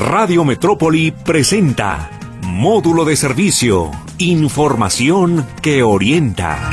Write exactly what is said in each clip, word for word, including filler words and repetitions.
Radio Metrópoli presenta Módulo de Servicio, información que orienta.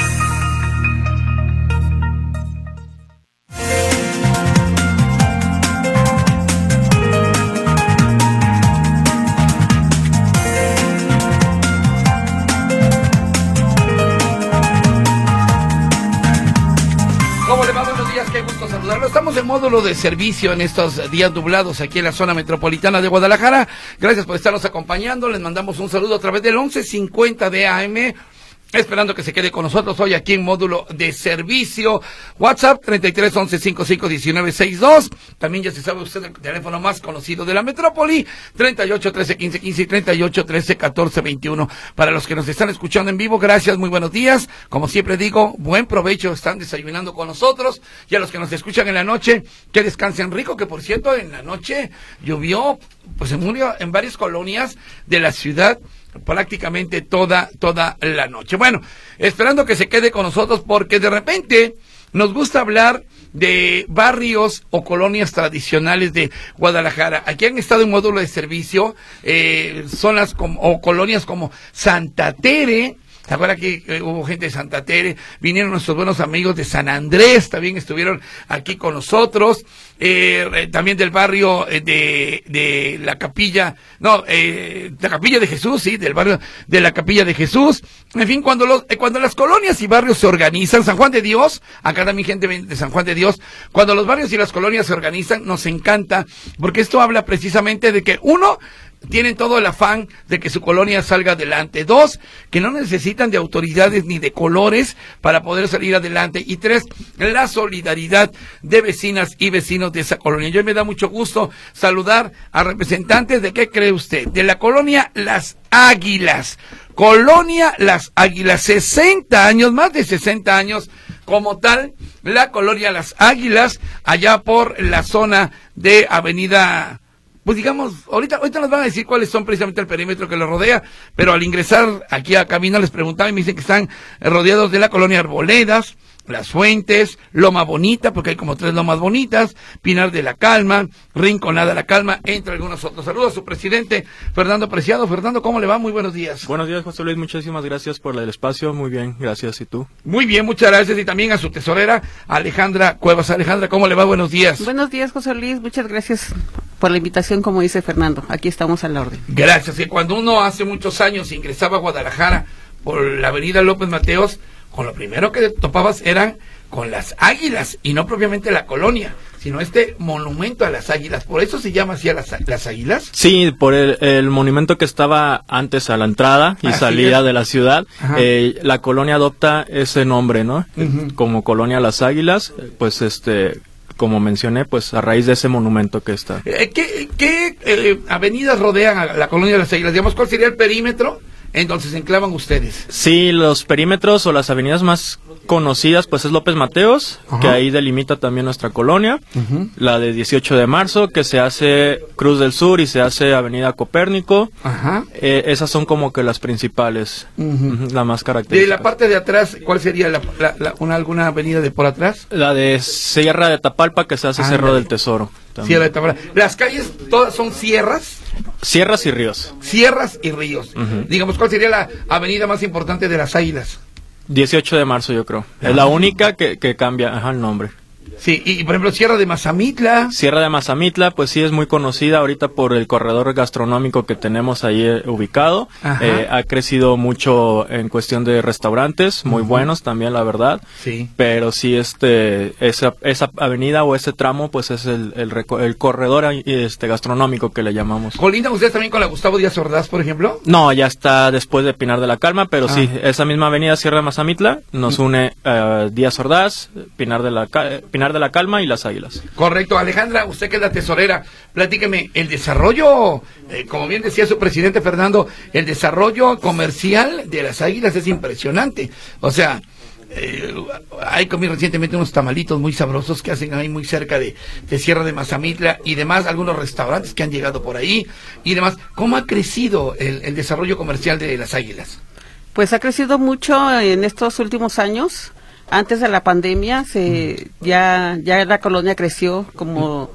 Estamos en módulo de servicio en estos días nublados aquí en la zona metropolitana de Guadalajara. Gracias por estarnos acompañando. Les mandamos un saludo a través del once cincuenta de A M. Esperando que se quede con nosotros hoy aquí en módulo de servicio. WhatsApp treinta y tres once cincuenta y cinco diecinueve sesenta y dos. También ya se sabe usted el teléfono más conocido de la metrópoli, treinta y ocho trece quince quince y treinta y ocho trece catorce veintiuno. Para los que nos están escuchando en vivo, gracias, muy buenos días. Como siempre digo, buen provecho, están desayunando con nosotros. Y a los que nos escuchan en la noche, que descansen rico, que por cierto en la noche llovió, pues en, murió en varias colonias de la ciudad, prácticamente toda, toda la noche. Bueno, esperando que se quede con nosotros porque de repente nos gusta hablar de barrios o colonias tradicionales de Guadalajara. Aquí han estado en módulo de servicio, eh, zonas como, o colonias como Santa Tere. ¿Se acuerdan que eh, hubo gente de Santa Tere? Vinieron nuestros buenos amigos de San Andrés, también estuvieron aquí con nosotros. Eh, eh, también del barrio eh, de, de la Capilla, no, eh, la Capilla de Jesús, sí, del barrio de la Capilla de Jesús. En fin, cuando los, eh, cuando las colonias y barrios se organizan, San Juan de Dios, acá también gente de San Juan de Dios, cuando los barrios y las colonias se organizan, nos encanta, porque esto habla precisamente de que uno, tienen todo el afán de que su colonia salga adelante. Dos, que no necesitan de autoridades ni de colores para poder salir adelante. Y tres, la solidaridad de vecinas y vecinos de esa colonia. Yo me da mucho gusto saludar a representantes de, ¿qué cree usted? De la colonia Las Águilas. Colonia Las Águilas, sesenta años, más de sesenta años como tal, la colonia Las Águilas, allá por la zona de Avenida... Pues digamos, ahorita, ahorita nos van a decir cuáles son precisamente el perímetro que lo rodea, pero al ingresar aquí a cabina les preguntaba y me dicen que están rodeados de la colonia Arboledas, Las Fuentes, Loma Bonita, porque hay como tres lomas bonitas, Pinar de la Calma, Rinconada la Calma, entre algunos otros. Saludos a su presidente, Fernando Preciado. Fernando, ¿cómo le va? Muy buenos días. Buenos días, José Luis, muchísimas gracias por el espacio, muy bien, gracias, ¿y tú? Muy bien, muchas gracias, y también a su tesorera, Alejandra Cuevas. Alejandra, ¿cómo le va? Buenos días. Buenos días, José Luis, muchas gracias por la invitación, como dice Fernando, aquí estamos a la orden. Gracias, y cuando uno hace muchos años ingresaba a Guadalajara por la avenida López Mateos, con lo primero que topabas eran con las Águilas, y no propiamente la colonia, sino este monumento a las Águilas. ¿Por eso se llama así a las, las Águilas? Sí, por el, el monumento que estaba antes a la entrada y salida de la ciudad. Eh, la colonia adopta ese nombre, ¿no? Uh-huh. Como Colonia Las Águilas, pues este... como mencioné, pues a raíz de ese monumento que está. Eh, ¿Qué, qué eh, avenidas rodean a la colonia de las Águilas? Digamos, ¿cuál sería el perímetro en donde se enclavan ustedes? Sí, los perímetros o las avenidas más conocidas, pues es López Mateos, uh-huh. que ahí delimita también nuestra colonia, uh-huh. la de dieciocho de marzo, que se hace Cruz del Sur y se hace Avenida Copérnico, uh-huh. eh, esas son como que las principales, uh-huh. la más característica. De la parte de atrás, ¿cuál sería la, la, la, una, alguna avenida de por atrás? La de Sierra de Tapalpa, que se hace ah, Cerro del Tesoro. También. Sierra de Tapalpa. ¿Las calles todas son sierras? Sierras y ríos. Sierras y ríos. Uh-huh. Digamos, ¿cuál sería la avenida más importante de las Águilas? dieciocho de marzo, yo creo. Ah. Es la única que, que cambia ajá, el nombre. Sí, y por ejemplo, Sierra de Mazamitla. Sierra de Mazamitla, pues sí es muy conocida ahorita por el corredor gastronómico que tenemos ahí eh, ubicado. Eh, ha crecido mucho en cuestión de restaurantes, muy uh-huh. buenos también, la verdad. Sí. Pero sí, este, esa, esa avenida o ese tramo, pues es el, el, el corredor este, gastronómico que le llamamos. ¿Colindan ustedes también con la Gustavo Díaz Ordaz, por ejemplo? No, ya está después de Pinar de la Calma, pero ah. sí, esa misma avenida Sierra de Mazamitla nos une uh, Díaz Ordaz, Pinar de la Pinar de la Calma y Las Águilas. Correcto. Alejandra, usted que es la tesorera, platíqueme, el desarrollo, eh, como bien decía su presidente Fernando, el desarrollo comercial de Las Águilas es impresionante. O sea, eh, hay comí recientemente unos tamalitos muy sabrosos que hacen ahí muy cerca de, de Sierra de Mazamitla y demás, algunos restaurantes que han llegado por ahí y demás. ¿Cómo ha crecido el, el desarrollo comercial de Las Águilas? Pues ha crecido mucho en estos últimos años. Antes de la pandemia se ya ya la colonia creció como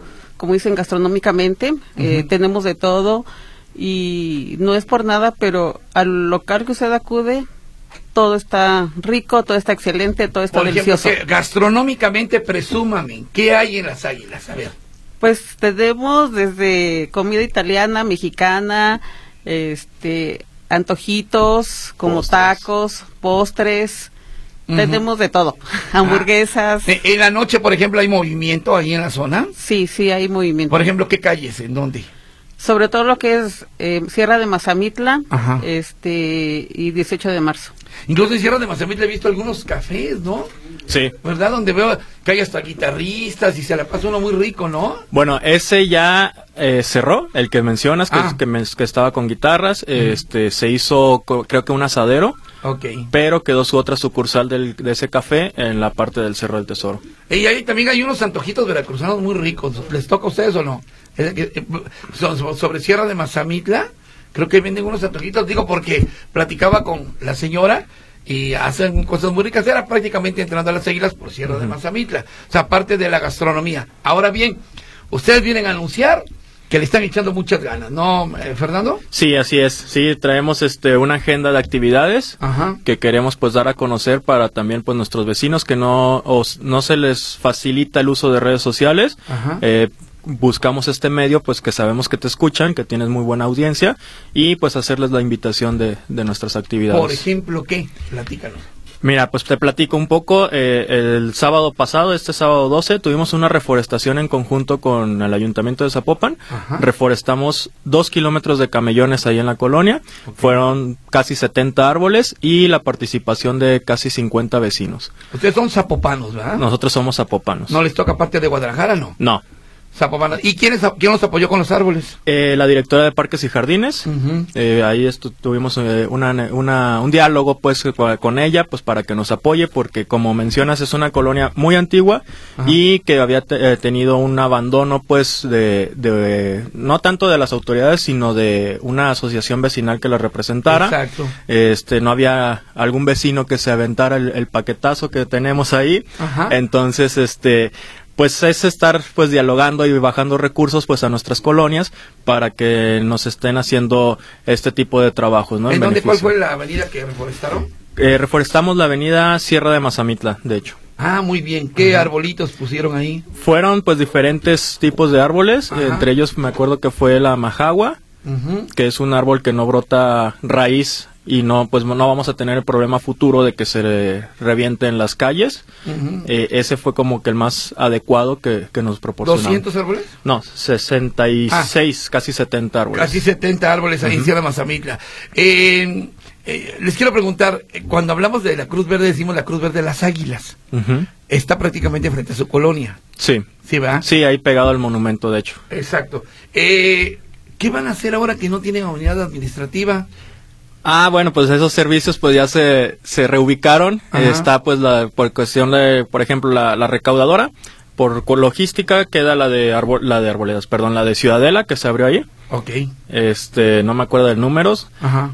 como dicen, gastronómicamente. Uh-huh. eh, tenemos de todo y no es por nada, pero al local que usted acude, todo está rico, todo está excelente, todo está por delicioso. Ejemplo, gastronómicamente, presúmame, ¿qué hay en las Águilas? A ver. Pues tenemos desde comida italiana, mexicana, este, antojitos, como postres. Tacos, postres, uh-huh. tenemos de todo, hamburguesas. Ah. ¿En la noche, por ejemplo, hay movimiento ahí en la zona? Sí, sí, hay movimiento. Por ejemplo, ¿qué calles? ¿En dónde? Sobre todo lo que es eh, Sierra de Mazamitla, ajá. este y dieciocho de marzo. Incluso en Sierra de Mazamitla he visto algunos cafés, ¿no? Sí. ¿Verdad? Donde veo que hay hasta guitarristas y se la pasa uno muy rico, ¿no? Bueno, ese ya eh, cerró, el que mencionas, que, ah. que, me, que estaba con guitarras, uh-huh. este se hizo creo que un asadero, okay. pero quedó su otra sucursal del, de ese café en la parte del Cerro del Tesoro. Y ahí también hay unos antojitos veracruzanos muy ricos, ¿les toca a ustedes o no? Sobre Sierra de Mazamitla, creo que venden unos antojitos, digo porque platicaba con la señora y hacen cosas muy ricas, era prácticamente entrando a las Águilas por Sierra uh-huh. de Mazamitla, o sea, aparte de la gastronomía. Ahora bien, ustedes vienen a anunciar que le están echando muchas ganas, ¿no, eh, Fernando? Sí, así es, sí, traemos este una agenda de actividades uh-huh. que queremos pues dar a conocer para también pues nuestros vecinos que no, os, no se les facilita el uso de redes sociales, uh-huh. eh, buscamos este medio pues que sabemos que te escuchan, que tienes muy buena audiencia y pues hacerles la invitación de, de nuestras actividades. Por ejemplo, ¿qué? Platícanos. Mira, pues te platico un poco. Eh, el sábado pasado, este sábado doce, tuvimos una reforestación en conjunto con el Ayuntamiento de Zapopan. Ajá. Reforestamos dos kilómetros de camellones ahí en la colonia. Okay. Fueron casi setenta árboles y la participación de casi cincuenta vecinos. Ustedes son zapopanos, ¿verdad? Nosotros somos zapopanos. ¿No les toca parte de Guadalajara, no? No. Zapopan. ¿Y quién, es, quién los apoyó con los árboles? Eh, la directora de Parques y Jardines. Uh-huh. eh, ahí estu- tuvimos eh, una, una, un diálogo pues con ella pues para que nos apoye porque como mencionas es una colonia muy antigua uh-huh. y que había te, eh, tenido un abandono pues de, de no tanto de las autoridades sino de una asociación vecinal que la representara. Exacto. Este no había algún vecino que se aventara el, el paquetazo que tenemos ahí. Uh-huh. Entonces este pues es estar pues dialogando y bajando recursos pues a nuestras colonias para que nos estén haciendo este tipo de trabajos, ¿no? ¿En, ¿En dónde cuál fue la avenida que reforestaron? Eh, reforestamos la avenida Sierra de Mazamitla, de hecho. Ah, muy bien. ¿Qué uh-huh. arbolitos pusieron ahí? Fueron pues diferentes tipos de árboles, uh-huh. entre ellos me acuerdo que fue la majagua, uh-huh. que es un árbol que no brota raíz y no pues no vamos a tener el problema futuro de que se reviente en las calles. Uh-huh. eh, ese fue como que el más adecuado que, que nos proporcionó. ¿doscientos árboles? No, sesenta y seis, ah, casi setenta árboles. Casi setenta árboles ahí uh-huh. en Sierra de Mazamitla. Eh, eh, les quiero preguntar, cuando hablamos de la Cruz Verde decimos la Cruz Verde de las Águilas. Uh-huh. Está prácticamente frente a su colonia. Sí. ¿Sí, verdad? Sí, ahí pegado al monumento, de hecho. Exacto. Eh, ¿Qué van a hacer ahora que no tienen unidad administrativa? Ah, bueno, pues esos servicios pues ya se, se reubicaron. Eh, está pues la por cuestión de, por ejemplo, la, la recaudadora. Por logística queda la de arbol, la de Arboledas, perdón, la de Ciudadela que se abrió ahí. Okay. Este, no me acuerdo de números. Ajá.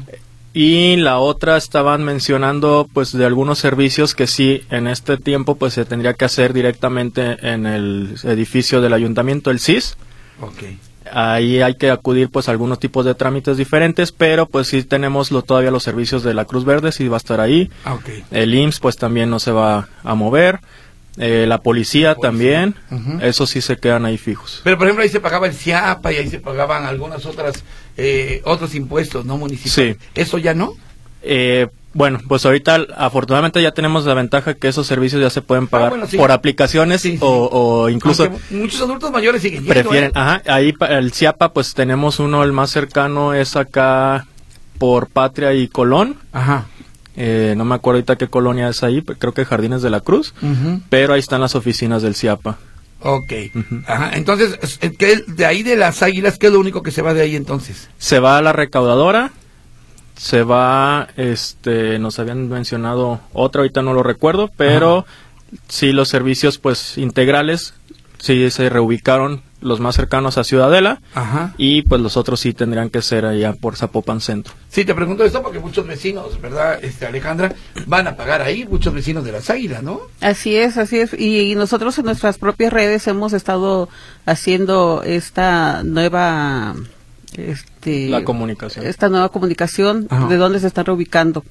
Y la otra estaban mencionando pues de algunos servicios que sí en este tiempo pues se tendría que hacer directamente en el edificio del ayuntamiento, el C I S. Okay. Ahí hay que acudir pues a algunos tipos de trámites diferentes, pero pues sí tenemos lo, todavía los servicios de la Cruz Verde, sí va a estar ahí. Okay. El I M S S pues también no se va a mover. Eh, la policía, la policía. también, uh-huh. Esos sí se quedan ahí fijos. Pero por ejemplo ahí se pagaba el CIAPA y ahí se pagaban algunas otras, eh, otros impuestos, ¿no? Municipales. Sí. ¿Eso ya no? Eh, bueno, pues ahorita afortunadamente ya tenemos la ventaja que esos servicios ya se pueden pagar ah, bueno, sí. por aplicaciones sí, sí. O, o incluso aunque muchos adultos mayores siguen yendo, prefieren, ¿eh? Ajá, ahí el CIAPA pues tenemos uno, el más cercano es acá por Patria y Colón. Ajá. Eh, no me acuerdo ahorita qué colonia es ahí, creo que Jardines de la Cruz, uh-huh. pero ahí están las oficinas del CIAPA. Ok, uh-huh. Ajá. Entonces, ¿qué, de ahí de las Águilas, ¿qué es lo único que se va de ahí entonces? Se va a la recaudadora, se va, este, nos habían mencionado otra, ahorita no lo recuerdo, pero ajá. Sí los servicios pues integrales, sí se reubicaron los más cercanos a Ciudadela. Ajá. Y pues los otros sí tendrían que ser allá por Zapopan Centro. Sí, te pregunto esto porque muchos vecinos, ¿verdad, este Alejandra? Van a pagar ahí, muchos vecinos de Las Águilas, ¿no? Así es, así es. Y, y nosotros en nuestras propias redes hemos estado haciendo esta nueva... Este, La comunicación. Esta nueva comunicación, Ajá. de dónde se están reubicando.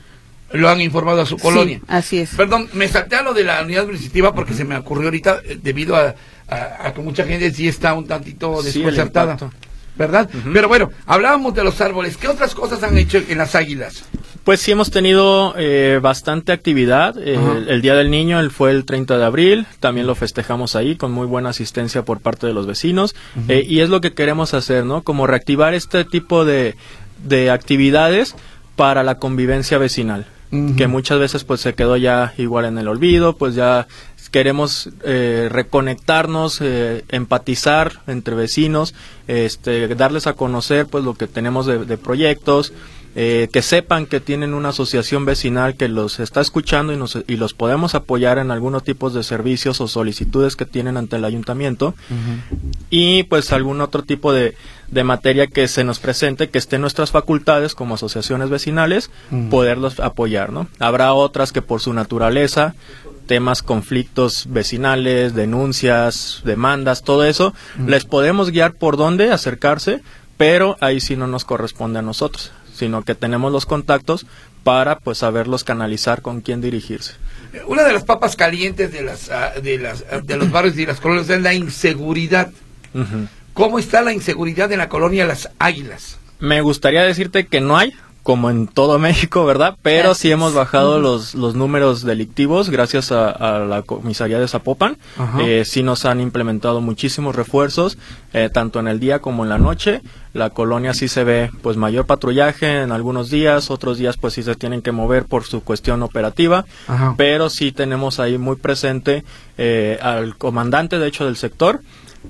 Lo han informado a su colonia. Sí, así es. Perdón, me salté a lo de la unidad administrativa porque se me ocurrió ahorita eh, debido a, a, a que mucha gente sí está un tantito Sí, el desconcertada, impacto. ¿verdad? Ujú. Pero bueno, hablábamos de los árboles. ¿Qué otras cosas han hecho en Las Águilas? Pues sí hemos tenido eh, bastante actividad. Eh, Ajá. el, el Día del Niño el, fue el treinta de abril, también lo festejamos ahí con muy buena asistencia por parte de los vecinos. Uh-huh. eh, y es lo que queremos hacer, ¿no? Como reactivar este tipo de, de actividades para la convivencia vecinal. Uh-huh. Que muchas veces pues se quedó ya igual en el olvido, pues ya queremos eh, reconectarnos, eh, empatizar entre vecinos, este, darles a conocer pues lo que tenemos de, de proyectos, eh, que sepan que tienen una asociación vecinal que los está escuchando y, nos, y los podemos apoyar en algunos tipos de servicios o solicitudes que tienen ante el ayuntamiento. Uh-huh. Y pues algún otro tipo de, de materia que se nos presente, que esté en nuestras facultades como asociaciones vecinales, uh-huh. poderlos apoyar, ¿no? Habrá otras que por su naturaleza, temas, conflictos vecinales, denuncias, demandas, todo eso, uh-huh. les podemos guiar por dónde acercarse, pero ahí sí no nos corresponde a nosotros, sino que tenemos los contactos para pues saberlos canalizar con quién dirigirse. Una de las papas calientes de las de las de los barrios y las colonias es la inseguridad. Uh-huh. ¿Cómo está la inseguridad en la colonia Las Águilas? Me gustaría decirte que no hay, como en todo México, ¿verdad? Pero sí hemos bajado uh-huh. los, los números delictivos gracias a, a la comisaría de Zapopan. Uh-huh. Eh, sí nos han implementado muchísimos refuerzos, eh, tanto en el día como en la noche. La colonia sí se ve pues mayor patrullaje en algunos días, otros días pues sí se tienen que mover por su cuestión operativa, uh-huh. pero sí tenemos ahí muy presente eh, al comandante de hecho del sector,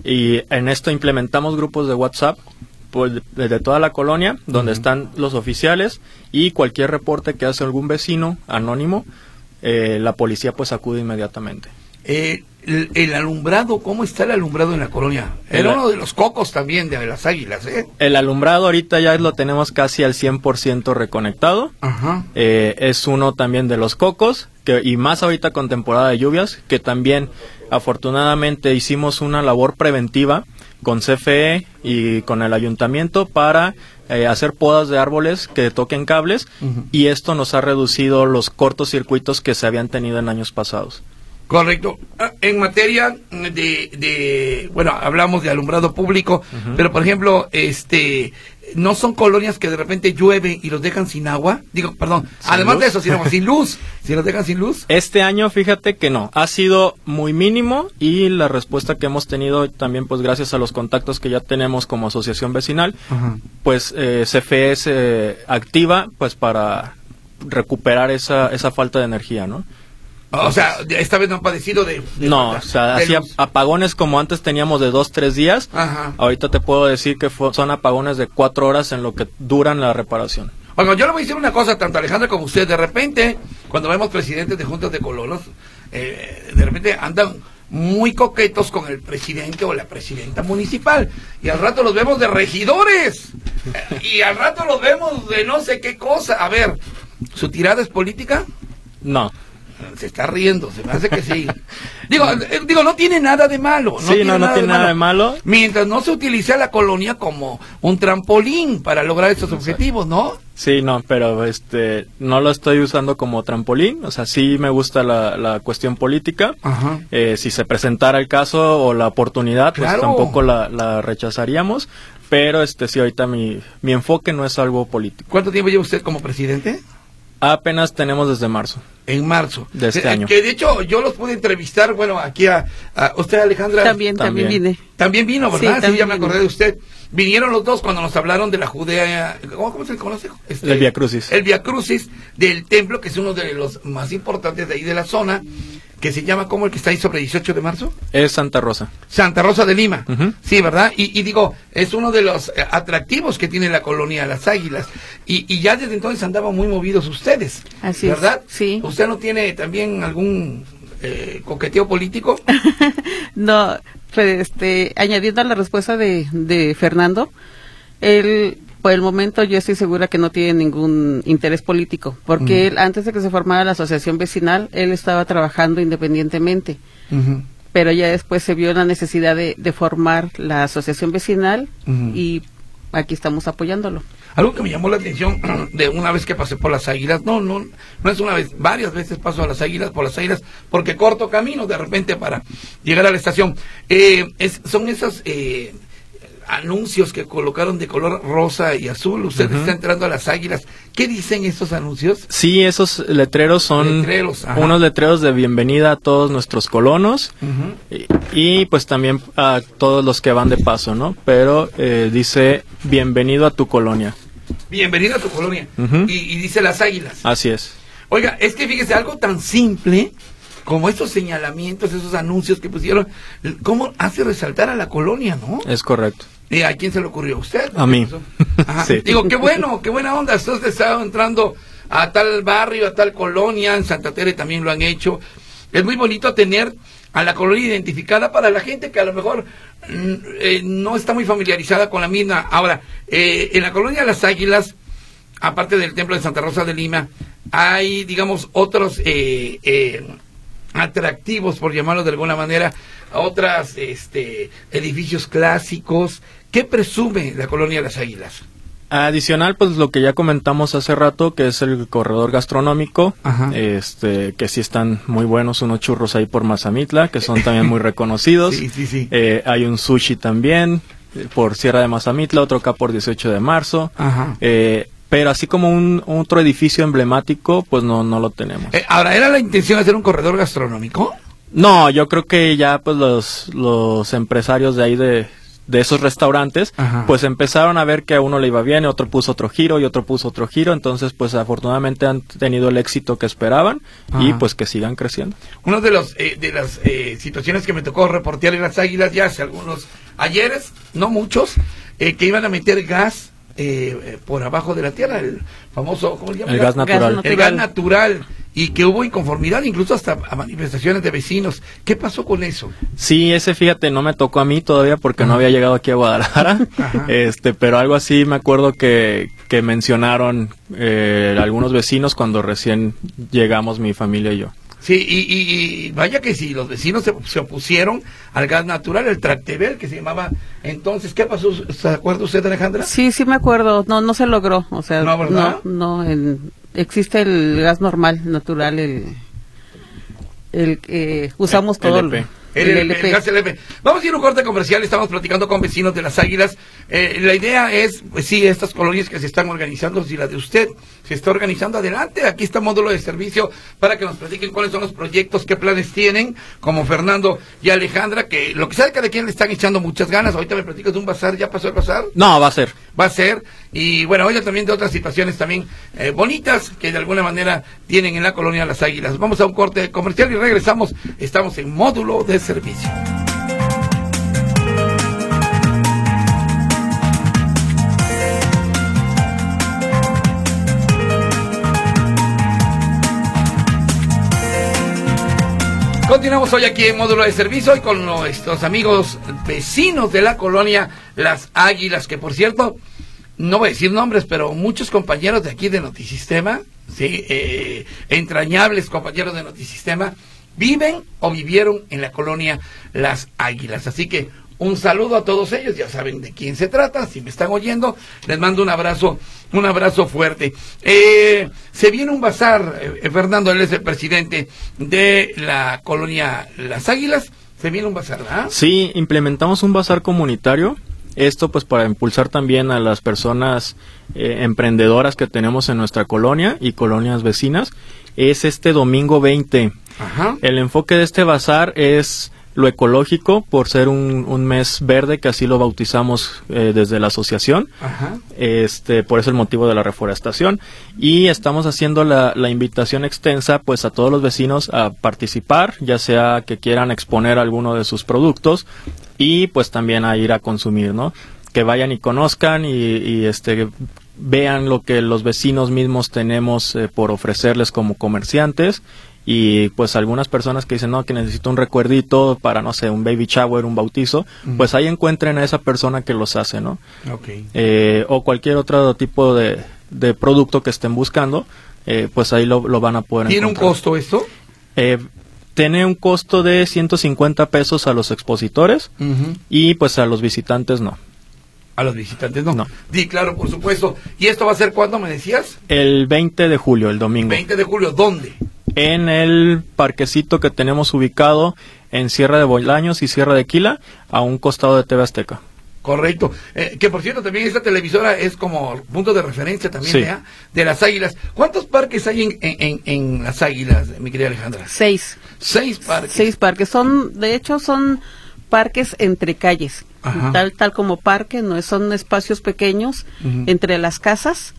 y en esto implementamos grupos de WhatsApp pues de toda la colonia, donde uh-huh. están los oficiales, y cualquier reporte que hace algún vecino anónimo, eh, la policía pues acude inmediatamente. Eh, el, el alumbrado, ¿cómo está el alumbrado en la colonia? Era el, uno de los cocos también de Las Águilas, ¿eh? El alumbrado ahorita ya lo tenemos casi al cien por ciento reconectado. Uh-huh. Eh, es uno también de los cocos, que, y más ahorita con temporada de lluvias, que también afortunadamente hicimos una labor preventiva con C F E y con el ayuntamiento para eh, hacer podas de árboles que toquen cables, uh-huh. y esto nos ha reducido los cortocircuitos que se habían tenido en años pasados. Correcto. En materia de, de bueno, hablamos de alumbrado público, uh-huh. pero por ejemplo, este, ¿no son colonias que de repente llueve y los dejan sin agua? Digo, perdón, además luz? de eso, sino sin luz, si los dejan sin luz. Este año, fíjate que no, ha sido muy mínimo, y la respuesta que hemos tenido también, pues gracias a los contactos que ya tenemos como asociación vecinal, uh-huh. pues eh, C F E se activa pues para recuperar esa, esa falta de energía, ¿no? O sea, esta vez no han padecido de... de no, o sea, hacía apagones como antes teníamos de dos, tres días. Ajá. Ahorita te puedo decir que fue, son apagones de cuatro horas en lo que duran la reparación. Bueno, yo le voy a decir una cosa, tanto Alejandra como usted, de repente, cuando vemos presidentes de juntas de colonos, eh, de repente andan muy coquetos con el presidente o la presidenta municipal, y al rato los vemos de regidores, y al rato los vemos de no sé qué cosa. A ver, ¿su tirada es política? No. Se está riendo, se me hace que sí. Digo, eh, digo, no tiene nada de malo. No sí, tiene no, no nada tiene de nada de malo. Mientras no se utilice a la colonia como un trampolín para lograr estos objetivos, ¿no? Sí, no, pero este, no lo estoy usando como trampolín. O sea, sí me gusta la, la cuestión política. Ajá. Eh, si se presentara el caso o la oportunidad, pues claro. tampoco la, la rechazaríamos. Pero este, sí, ahorita mi, mi enfoque no es algo político. ¿Cuánto tiempo lleva usted como presidente? Apenas tenemos desde marzo. En marzo. De este que, año. Que de hecho yo los pude entrevistar, bueno, aquí a, a usted, Alejandra. También, también, también vine. También vino, ¿verdad? Sí, sí ya me acordé vine. de usted. Vinieron los dos cuando nos hablaron de la Judea, ¿cómo, cómo se le conoce? Este, el Vía Crucis. El Vía Crucis del templo, que es uno de los más importantes de ahí de la zona, que se llama, ¿cómo el que está ahí sobre dieciocho de marzo? Es Santa Rosa. Santa Rosa de Lima, uh-huh. sí, ¿verdad? Y, y digo, es uno de los eh, atractivos que tiene la colonia Las Águilas. Y, y ya desde entonces andaban muy movidos ustedes, así ¿verdad? Es, sí. ¿Usted no tiene también algún eh, coqueteo político. No, pues, este, añadiendo a la respuesta de, de Fernando, él, por el momento yo estoy segura que no tiene ningún interés político, porque uh-huh. él, antes de que se formara la asociación vecinal, él estaba trabajando independientemente, uh-huh. pero ya después se vio la necesidad de, de formar la asociación vecinal uh-huh. y aquí estamos apoyándolo. Algo que me llamó la atención de una vez que pasé por las Águilas, no, no, no es una vez, varias veces paso a las Águilas, por las Águilas, porque corto camino de repente para llegar a la estación. Eh, es, son esos eh, anuncios que colocaron de color rosa y azul. Usted uh-huh. está entrando a las Águilas. ¿Qué dicen estos anuncios? Sí, esos letreros son letreros, unos letreros de bienvenida a todos nuestros colonos uh-huh. y, y pues también a todos los que van de paso, ¿no? Pero eh, dice bienvenido a tu colonia. Bienvenido a tu colonia. Uh-huh. y, y dice las Águilas. Así es. Oiga, es que fíjese, algo tan simple como estos señalamientos, esos anuncios que pusieron, ¿cómo hace resaltar a la colonia, no? Es correcto. ¿Y a quién se le ocurrió? ¿A usted? A mí. Sí. Digo, qué bueno, qué buena onda. Usted está entrando a tal barrio, a tal colonia, en Santa Tere también lo han hecho. Es muy bonito tener a la colonia identificada para la gente que a lo mejor mm, eh, no está muy familiarizada con la misma. Ahora, eh, en la colonia Las Águilas, aparte del templo de Santa Rosa de Lima, hay, digamos, otros eh, eh, atractivos, por llamarlo de alguna manera, otros este, edificios clásicos. ¿Qué presume la colonia Las Águilas? Adicional, pues lo que ya comentamos hace rato, que es el corredor gastronómico, Ajá. este que sí están muy buenos, unos churros ahí por Mazamitla, que son también muy reconocidos. Sí, sí, sí. Eh, hay un sushi también por Sierra de Mazamitla, otro acá por dieciocho de marzo. Ajá. Eh, pero así como un otro edificio emblemático, pues no no lo tenemos. Eh, ahora, ¿era la intención de hacer un corredor gastronómico? No, yo creo que ya pues los los empresarios de ahí de de esos restaurantes, Ajá. pues empezaron a ver que a uno le iba bien, y otro puso otro giro y otro puso otro giro, entonces pues afortunadamente han tenido el éxito que esperaban Ajá. y pues que sigan creciendo. Una de los eh, de las eh, situaciones que me tocó reportear en Las Águilas ya hace algunos ayeres, no muchos, eh, que iban a meter gas eh, por abajo de la tierra, el famoso, ¿cómo se llama? El gas natural. El gas natural. Y que hubo inconformidad, incluso hasta a manifestaciones de vecinos. ¿Qué pasó con eso? Sí, ese, fíjate, no me tocó a mí todavía porque Ajá. no había llegado aquí a Guadalajara, Ajá. este, pero algo así me acuerdo que, que mencionaron eh, algunos vecinos cuando recién llegamos mi familia y yo. Sí, y, y, y vaya que sí, los vecinos se, se opusieron al gas natural, el Tractebel, que se llamaba entonces. ¿Qué pasó? ¿Se acuerda usted, Alejandra? Sí, sí me acuerdo. No, no se logró. O sea, no, ¿verdad? No, no en, existe el gas normal, natural, el, el que eh, usamos el, todo. L P. El, el, el, el gas L P. Vamos a ir a un corte comercial, estamos platicando con vecinos de Las Águilas. Eh, la idea es, pues sí, estas colonias que se están organizando, si la de usted se está organizando, adelante, aquí está módulo de servicio para que nos platiquen cuáles son los proyectos, qué planes tienen, como Fernando y Alejandra, que lo que sabe cada quien le están echando muchas ganas. Ahorita me platicas de un bazar, ¿ya pasó el bazar? No, va a ser. Va a ser, y bueno, oiga también de otras situaciones también eh, bonitas que de alguna manera tienen en la colonia Las Águilas. Vamos a un corte comercial y regresamos, estamos en módulo de servicio. Continuamos hoy aquí en módulo de servicio y con nuestros amigos vecinos de la colonia Las Águilas, que por cierto, no voy a decir nombres, pero muchos compañeros de aquí de Notisistema, sí, eh, entrañables compañeros de Notisistema, viven o vivieron en la colonia Las Águilas. Así que un saludo a todos ellos, ya saben de quién se trata, si me están oyendo, les mando un abrazo, un abrazo fuerte. Eh, se viene un bazar, eh, Fernando, él es el presidente de la colonia Las Águilas, se viene un bazar, ¿verdad? Sí, implementamos un bazar comunitario, esto pues para impulsar también a las personas eh, emprendedoras que tenemos en nuestra colonia y colonias vecinas. Es este domingo veinte. Ajá. El enfoque de este bazar es lo ecológico, por ser un, un mes verde, que así lo bautizamos eh, desde la asociación. Ajá. Este, por eso el motivo de la reforestación, y estamos haciendo la, la invitación extensa pues a todos los vecinos a participar, ya sea que quieran exponer alguno de sus productos y pues también a ir a consumir, ¿no? Que vayan y conozcan y, y este vean lo que los vecinos mismos tenemos eh, por ofrecerles como comerciantes. y pues algunas personas que dicen, no, que necesito un recuerdito para, no sé, un baby shower, un bautizo, uh-huh. pues ahí encuentren a esa persona que los hace, ¿no? Okay. Eh, o cualquier otro tipo de, de producto que estén buscando, eh, pues ahí lo, lo van a poder ¿Tiene encontrar. un costo esto? Eh, tiene un costo de ciento cincuenta pesos a los expositores, uh-huh. y pues a los visitantes no. A los visitantes no. No. Sí, claro, por supuesto. ¿Y esto va a ser cuándo, me decías? El veinte de julio, el domingo. veinte de julio, ¿dónde? En el parquecito que tenemos ubicado en Sierra de Bolaños y Sierra de Quila, a un costado de T V Azteca. Correcto. Eh, que por cierto, también esta televisora es como punto de referencia también, sí. ¿eh? De las Águilas. ¿Cuántos parques hay en, en, en, en las Águilas, mi querida Alejandra? Seis. Seis parques. Seis parques. Son, de hecho, son parques entre calles. Ajá. Tal tal como parque, no son espacios pequeños, uh-huh. entre las casas,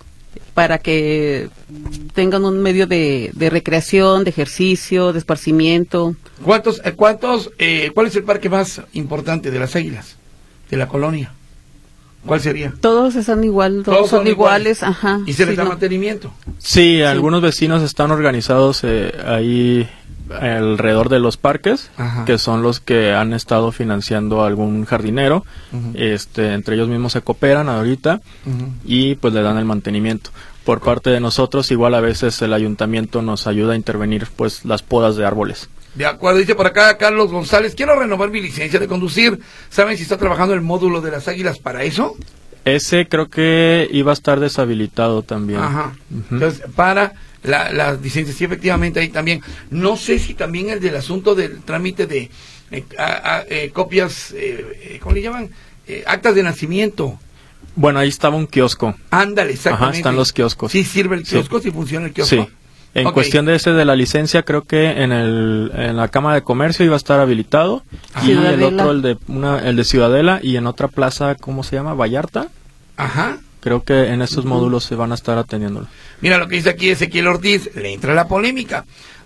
para que tengan un medio de, de recreación, de ejercicio, de esparcimiento. ¿Cuántos, eh, cuántos, eh, cuál es el parque más importante de las Águilas, de la colonia? ¿Cuál sería? Todos están igual, todos, todos son, son iguales, iguales, ajá. ¿Y se les sí, da no. mantenimiento? Sí, sí, algunos vecinos están organizados eh, ahí alrededor de los parques, ajá. que son los que han estado financiando algún jardinero, uh-huh. este, entre ellos mismos se cooperan ahorita, uh-huh. y pues le dan el mantenimiento. Por parte de nosotros, igual a veces el ayuntamiento nos ayuda a intervenir pues las podas de árboles. De acuerdo, dice por acá Carlos González, quiero renovar mi licencia de conducir. ¿Saben si está trabajando el módulo de las Águilas para eso? Ese creo que iba a estar deshabilitado también. Ajá, uh-huh. Entonces para la, las licencias, sí, efectivamente ahí también. No sé si también el del asunto del trámite de eh, a, a, eh, copias, eh, ¿cómo le llaman? Eh, actas de nacimiento. Bueno, ahí estaba un kiosco. Ándale, exactamente. Ajá, están los kioscos. Sí sirve el kiosco, sí, sí funciona el kiosco. Sí. En okay. cuestión de ese de la licencia, creo que en el en la Cámara de Comercio iba a estar habilitado, ah, y Ciudadela. El otro el de una el de Ciudadela, y en otra plaza, ¿cómo se llama? Vallarta. Ajá. Creo que en estos uh-huh. módulos se van a estar atendiéndolo. Mira lo que dice aquí Ezequiel Ortiz, le entra la polémica.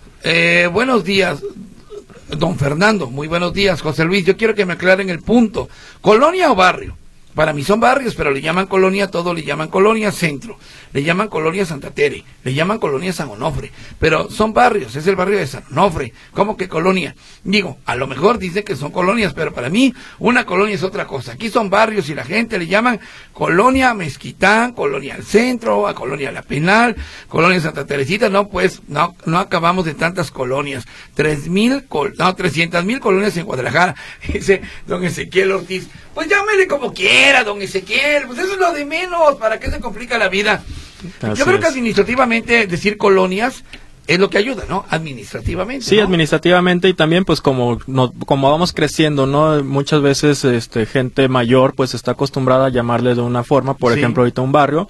Eh, buenos días, don Fernando, muy buenos días, José Luis, yo quiero que me aclaren el punto. ¿Colonia o barrio? Para mí son barrios, pero le llaman colonia, todo le llaman colonia centro, le llaman colonia Santa Tere, le llaman colonia San Onofre, pero son barrios, es el barrio de San Onofre. ¿Cómo que colonia? Digo, a lo mejor dicen que son colonias, pero para mí una colonia es otra cosa. Aquí son barrios y la gente le llaman colonia Mezquitán, colonia al centro, a colonia La Penal, colonia Santa Teresita. No, pues no no acabamos de tantas colonias. Tres mil, col no, trescientas mil colonias en Guadalajara, dice don Ezequiel Ortiz. Pues llámele como quiera, don Ezequiel, pues eso es lo de menos, ¿para qué se complica la vida? Así Yo creo es. que administrativamente decir colonias es lo que ayuda, ¿no? Administrativamente. Sí, ¿no? administrativamente, y también pues como no, como vamos creciendo, ¿no? Muchas veces este gente mayor pues está acostumbrada a llamarle de una forma, por sí. ejemplo ahorita un barrio,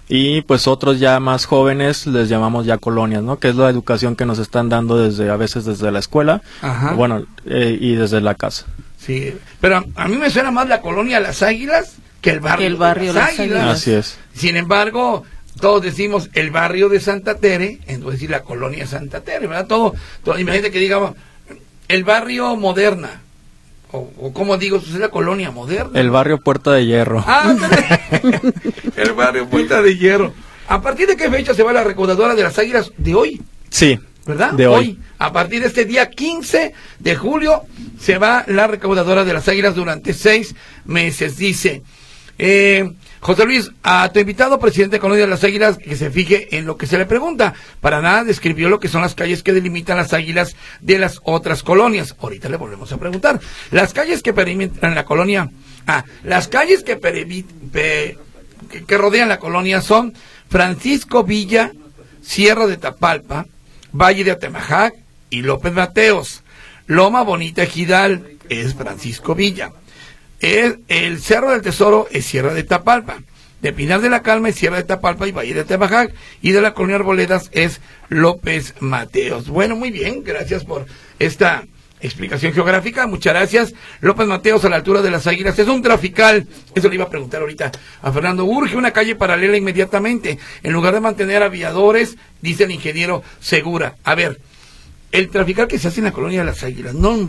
y pues otros ya más jóvenes les llamamos ya colonias, ¿no? Que es la educación que nos están dando desde a veces desde la escuela, Ajá. bueno, eh, y desde la casa. Sí, pero a mí me suena más la colonia Las Águilas que el barrio, el barrio Las, Las Águilas. Así es. Sin embargo, todos decimos el barrio de Santa Tere, entonces decir la colonia Santa Tere, ¿verdad? Todo, todo imagínate que digamos el barrio Moderna, o, o como digo, pues es la colonia Moderna. El barrio Puerta de Hierro. Ah, el barrio Puerta de Hierro. ¿A partir de qué fecha se va la recaudadora de Las Águilas de hoy? Sí. ¿Verdad? De hoy. hoy. A partir de este día quince de julio se va la recaudadora de Las Águilas durante seis meses. Dice eh, José Luis, a tu invitado presidente de Colonia de Las Águilas, que se fije en lo que se le pregunta. Para nada describió lo que son las calles que delimitan Las Águilas de las otras colonias. Ahorita le volvemos a preguntar. Las calles que perimetran la colonia, ah, las calles que, perivi, pe, que, que rodean la colonia son Francisco Villa, Sierra de Tapalpa, Valle de Atemajac y López Mateos. Loma Bonita Ejidal es Francisco Villa. El, el Cerro del Tesoro es Sierra de Tapalpa. De Pinar de la Calma es Sierra de Tapalpa y Valle de Atemajac. Y de la Colonia Arboledas es López Mateos. Bueno, muy bien, gracias por esta explicación geográfica. Muchas gracias. López Mateos, a la altura de Las Águilas, es un trafical. Eso le iba a preguntar ahorita a Fernando. Urge una calle paralela inmediatamente. En lugar de mantener aviadores, dice el ingeniero Segura. A ver, el trafical que se hace en la Colonia de Las Águilas, no hombre,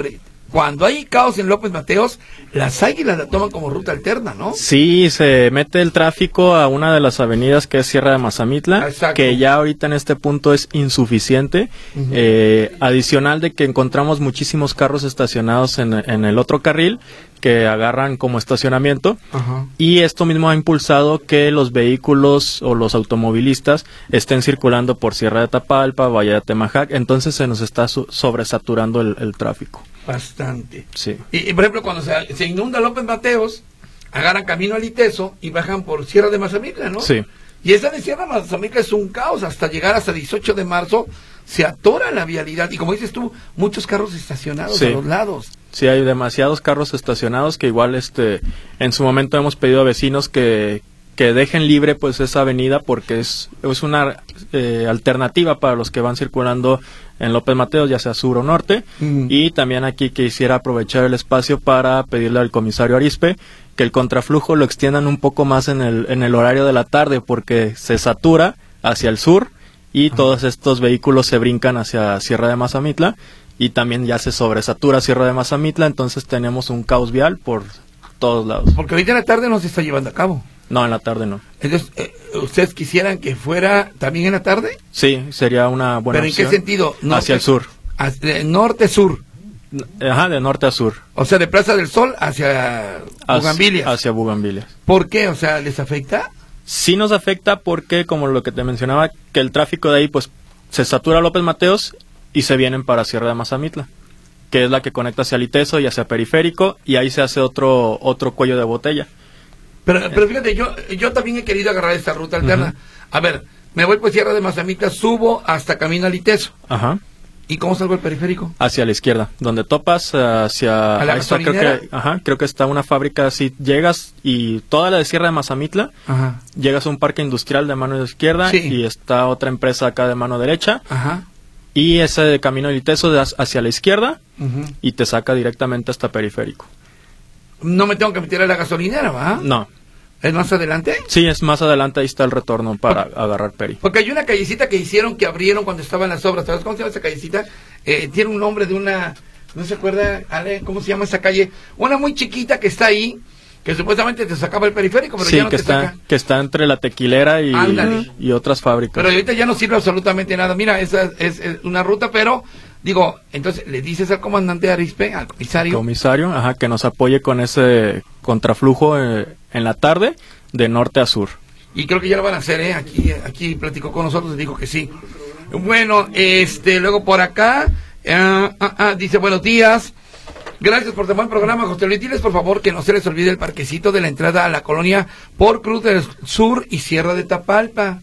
cuando hay caos en López Mateos, las Águilas la toman como ruta alterna, ¿no? Sí, se mete el tráfico a una de las avenidas que es Sierra de Mazamitla, Exacto. que ya ahorita en este punto es insuficiente, uh-huh. eh, adicional de que encontramos muchísimos carros estacionados en, en el otro carril, que agarran como estacionamiento, uh-huh. y esto mismo ha impulsado que los vehículos o los automovilistas estén circulando por Sierra de Tapalpa, Valle de Atemajac, entonces se nos está su- sobresaturando el, el tráfico. Bastante. Sí. Y, y por ejemplo, cuando se, se inunda López Mateos, agarran camino al Iteso y bajan por Sierra de Mazamitla, ¿no? Sí. Y esa de Sierra de Mazamitla es un caos, hasta llegar hasta dieciocho de marzo, se atora la vialidad, y como dices tú, muchos carros estacionados Sí. a los lados. Sí, hay demasiados carros estacionados que igual este en su momento hemos pedido a vecinos que, que dejen libre pues esa avenida porque es, es una eh, alternativa para los que van circulando en López Mateos, ya sea sur o norte, mm. y también aquí quisiera aprovechar el espacio para pedirle al comisario Arispe que el contraflujo lo extiendan un poco más en el, en el horario de la tarde porque se satura hacia el sur y ah. todos estos vehículos se brincan hacia Sierra de Mazamitla y también ya se sobresatura Sierra de Mazamitla, entonces tenemos un caos vial por todos lados. Porque ahorita en la tarde no se está llevando a cabo. No, en la tarde no. Entonces, eh, ¿ustedes quisieran que fuera también en la tarde? Sí, sería una buena ¿Pero opción. en qué sentido? Norte, hacia el sur. Hacia norte-sur. Ajá, de norte a sur. O sea, de Plaza del Sol hacia Bugambilias. Hacia Bugambilias. ¿Por qué? O sea, ¿les afecta? Sí nos afecta porque, como lo que te mencionaba, que el tráfico de ahí, pues, se satura López Mateos y se vienen para Sierra de Mazamitla, que es la que conecta hacia el Iteso y hacia Periférico, y ahí se hace otro otro cuello de botella. Pero, pero fíjate, yo yo también he querido agarrar esta ruta alterna. Uh-huh. A ver, me voy por Sierra de Mazamitla, subo hasta camino al Iteso. Ajá. ¿Y cómo salgo el periférico? Hacia la izquierda, donde topas hacia... ¿A la está, creo que, ajá, creo que está una fábrica así, llegas y toda la de Sierra de Mazamitla, ajá. llegas a un parque industrial de mano izquierda, sí. y está otra empresa acá de mano derecha, ajá. y ese de camino del Iteso de hacia la izquierda, uh-huh. y te saca directamente hasta Periférico. No me tengo que meter a la gasolinera, ¿va? No. ¿Es más adelante? Sí, es más adelante, ahí está el retorno para porque, agarrar Peri. Porque hay una callecita que hicieron, que abrieron cuando estaban las obras. ¿Sabes cómo se llama esa callecita? Eh, tiene un nombre de una... ¿No se acuerda, Ale? ¿Cómo se llama esa calle? Una muy chiquita que está ahí, que supuestamente te sacaba el periférico, pero sí, ya no que te está, saca. que está entre la tequilera y, y otras fábricas. Pero ahorita ya no sirve absolutamente nada. Mira, esa es, es una ruta, pero... Digo, entonces, ¿le dices al comandante Arispe, al comisario? Comisario, ajá, que nos apoye con ese contraflujo eh, en la tarde, de norte a sur. Y creo que ya lo van a hacer, ¿eh? Aquí, aquí platicó con nosotros y dijo que sí. Bueno, este, luego por acá, uh, uh, uh, dice, buenos días. Gracias por tomar el programa, José Luis. Diles, por favor, que no se les olvide el parquecito de la entrada a la colonia por Cruz del Sur y Sierra de Tapalpa.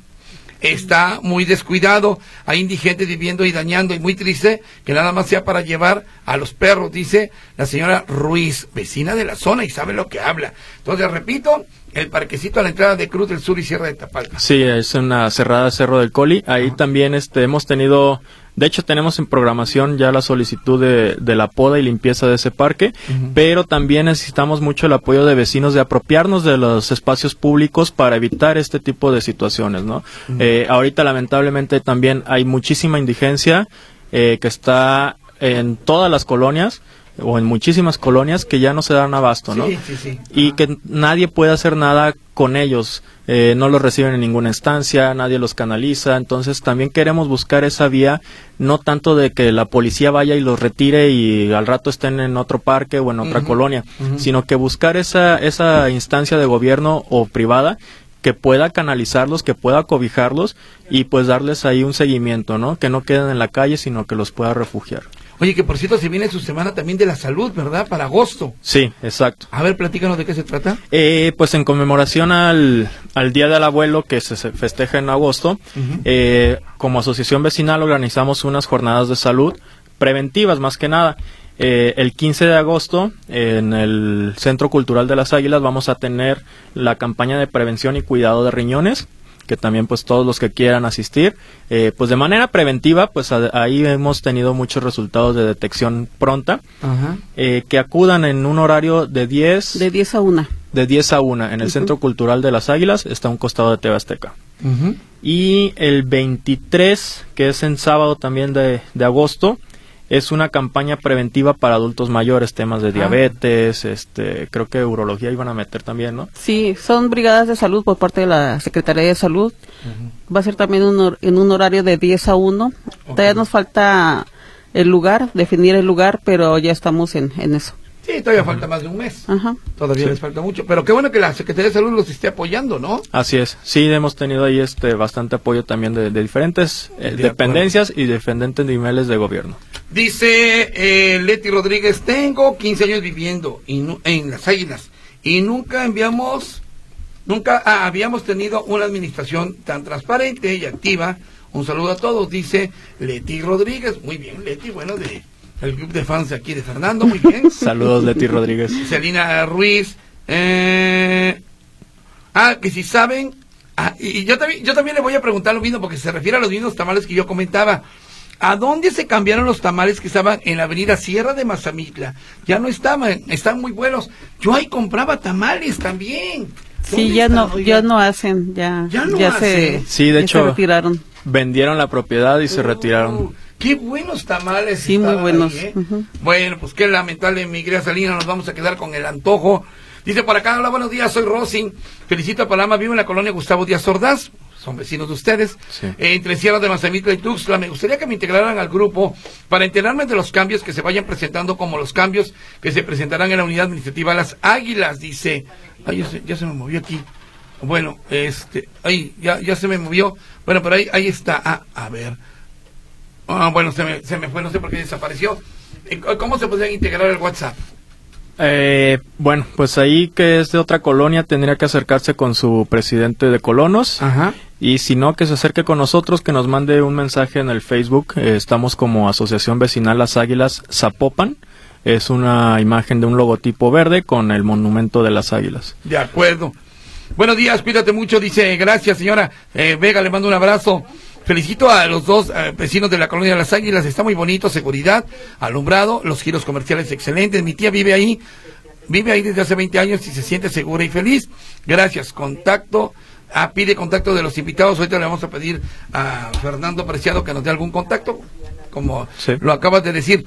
Está muy descuidado, hay indigentes viviendo y dañando, y muy triste que nada más sea para llevar a los perros, dice la señora Ruiz, vecina de la zona y sabe lo que habla. Entonces, repito, el parquecito a la entrada de Cruz del Sur y Sierra de Tapalpa. Sí, es una cerrada Cerro del Coli. Ahí uh-huh. también este hemos tenido, de hecho tenemos en programación ya la solicitud de, de la poda y limpieza de ese parque, uh-huh. pero también necesitamos mucho el apoyo de vecinos de apropiarnos de los espacios públicos para evitar este tipo de situaciones, ¿no? Uh-huh. Eh, ahorita lamentablemente también hay muchísima indigencia eh, que está en todas las colonias, o en muchísimas colonias que ya no se dan abasto, ¿no? Sí, sí, sí. Y que nadie puede hacer nada con ellos, eh, no los reciben en ninguna instancia, nadie los canaliza, entonces también queremos buscar esa vía, no tanto de que la policía vaya y los retire y al rato estén en otro parque o en otra uh-huh. colonia, uh-huh. sino que buscar esa, esa instancia de gobierno o privada que pueda canalizarlos, que pueda cobijarlos y pues darles ahí un seguimiento, ¿no? Que no queden en la calle, sino que los pueda refugiar. Oye, que por cierto se viene su semana también de la salud, ¿verdad? Para agosto. Sí, exacto. A ver, platícanos de qué se trata. Eh, pues en conmemoración al, al Día del Abuelo, que se, se festeja en agosto, uh-huh. eh, como asociación vecinal organizamos unas jornadas de salud preventivas, más que nada. Eh, el quince de agosto, en el Centro Cultural de las Águilas, vamos a tener la campaña de prevención y cuidado de riñones, que también pues todos los que quieran asistir, eh, pues de manera preventiva, pues a, ahí hemos tenido muchos resultados de detección pronta, uh-huh. eh, que acudan en un horario de diez... De diez a una. De diez a una, en el uh-huh. Centro Cultural de las Águilas, está a un costado de T V Azteca. Uh-huh. Y el veintitrés, que es en sábado también de, de agosto, es una campaña preventiva para adultos mayores, temas de diabetes, ah. este, creo que urología iban a meter también, ¿no? Sí, son brigadas de salud por parte de la Secretaría de Salud. Uh-huh. Va a ser también un, en un horario de diez a una. Okay. Todavía nos falta el lugar, definir el lugar, pero ya estamos en, en eso. Sí, todavía uh-huh. falta más de un mes. Uh-huh. Todavía sí. les falta mucho. Pero qué bueno que la Secretaría de Salud los esté apoyando, ¿no? Así es. Sí, hemos tenido ahí este bastante apoyo también de, de diferentes eh, de dependencias acuerdo. y diferentes niveles de gobierno. Dice eh, Leti Rodríguez, tengo quince años viviendo y nu- en Las Águilas y nunca enviamos, nunca ah, habíamos tenido una administración tan transparente y activa. Un saludo a todos, dice Leti Rodríguez. Muy bien, Leti, bueno, de... el club de fans de aquí de Fernando, muy bien. Saludos, Leti Rodríguez. Celina Ruiz. Eh, ah, que si saben. Ah, y yo también, yo también le voy a preguntar lo mismo, porque se refiere a los mismos tamales que yo comentaba. ¿A dónde se cambiaron los tamales que estaban en la avenida Sierra de Mazamitla? Ya no estaban, están muy buenos. Yo ahí compraba tamales también. Sí, ya no, oiga? ya no hacen, ya, ya, no ya hacen. se, sí, de ya hecho, se retiraron. Vendieron la propiedad y uh, se retiraron. Uh, Qué buenos tamales. Sí, muy buenos. Ahí, ¿eh? uh-huh. Bueno, pues qué lamentable, mi querida Salina, nos vamos a quedar con el antojo. Dice por acá, hola, buenos días, soy Rosy. Felicito a Palama, vivo en la colonia Gustavo Díaz Ordaz. Son vecinos de ustedes. Sí. Eh, entre Sierra de Mazamitla y Tuxtla. Me gustaría que me integraran al grupo para enterarme de los cambios que se vayan presentando, como los cambios que se presentarán en la unidad administrativa Las Águilas. Dice, ay, ya se, ya se me movió aquí. Bueno, este, ahí, ya, ya se me movió. Bueno, pero ahí, ahí está. Ah, a ver. Ah, bueno, se me, se me fue, no sé por qué desapareció. ¿Cómo se podrían integrar el WhatsApp? Eh, bueno, pues ahí que es de otra colonia tendría que acercarse con su presidente de colonos. Ajá. Y si no, que se acerque con nosotros, que nos mande un mensaje en el Facebook. Eh, estamos como Asociación Vecinal Las Águilas Zapopan. Es una imagen de un logotipo verde con el monumento de las águilas. De acuerdo. Buenos días, cuídate mucho, dice, gracias señora eh, Vega, le mando un abrazo. Felicito a los dos eh, vecinos de la colonia de Las Águilas, está muy bonito, seguridad, alumbrado, los giros comerciales excelentes. Mi tía vive ahí, vive ahí desde hace veinte años y se siente segura y feliz. Gracias, contacto, ah, pide contacto de los invitados. Ahorita le vamos a pedir a Fernando Preciado que nos dé algún contacto, como sí. lo acabas de decir.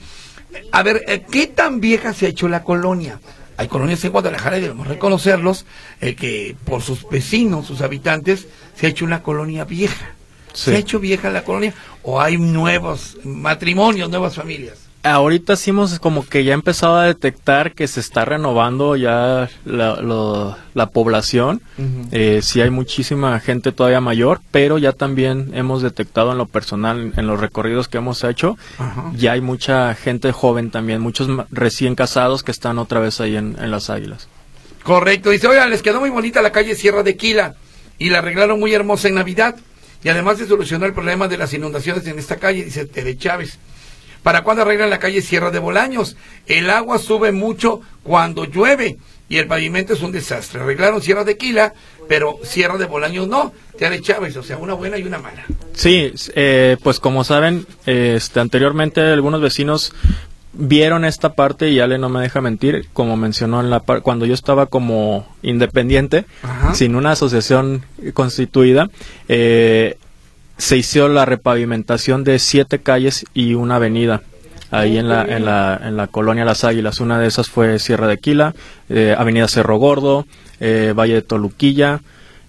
A ver, eh, ¿qué tan vieja se ha hecho la colonia? Hay colonias en Guadalajara y debemos reconocerlos, eh, que por sus vecinos, sus habitantes, se ha hecho una colonia vieja. Sí. ¿Se ha hecho vieja la colonia o hay nuevos matrimonios, nuevas familias? Ahorita sí hemos como que ya empezado a detectar que se está renovando ya la, lo, la población. Uh-huh. Eh, sí hay muchísima gente todavía mayor, pero ya también hemos detectado en lo personal, en los recorridos que hemos hecho, uh-huh. ya hay mucha gente joven también, muchos recién casados que están otra vez ahí en, en Las Águilas. Correcto, dice, oigan, les quedó muy bonita la calle Sierra de Quila y la arreglaron muy hermosa en Navidad. Y además se solucionó el problema de las inundaciones en esta calle, dice Tere Chávez. ¿Para cuándo arreglan la calle Sierra de Bolaños? El agua sube mucho cuando llueve y el pavimento es un desastre. Arreglaron Sierra de Quila, pero Sierra de Bolaños no. Tere Chávez, o sea, una buena y una mala. Sí, eh, pues como saben, eh, este, anteriormente algunos vecinos vieron esta parte y Ale no me deja mentir, como mencionó en la par- cuando yo estaba como independiente, ajá. sin una asociación constituida, eh, se hizo la repavimentación de siete calles y una avenida ahí en la en la en la colonia Las Águilas. Una de esas fue Sierra de Quila, eh, Avenida Cerro Gordo, eh, Valle de Toluquilla,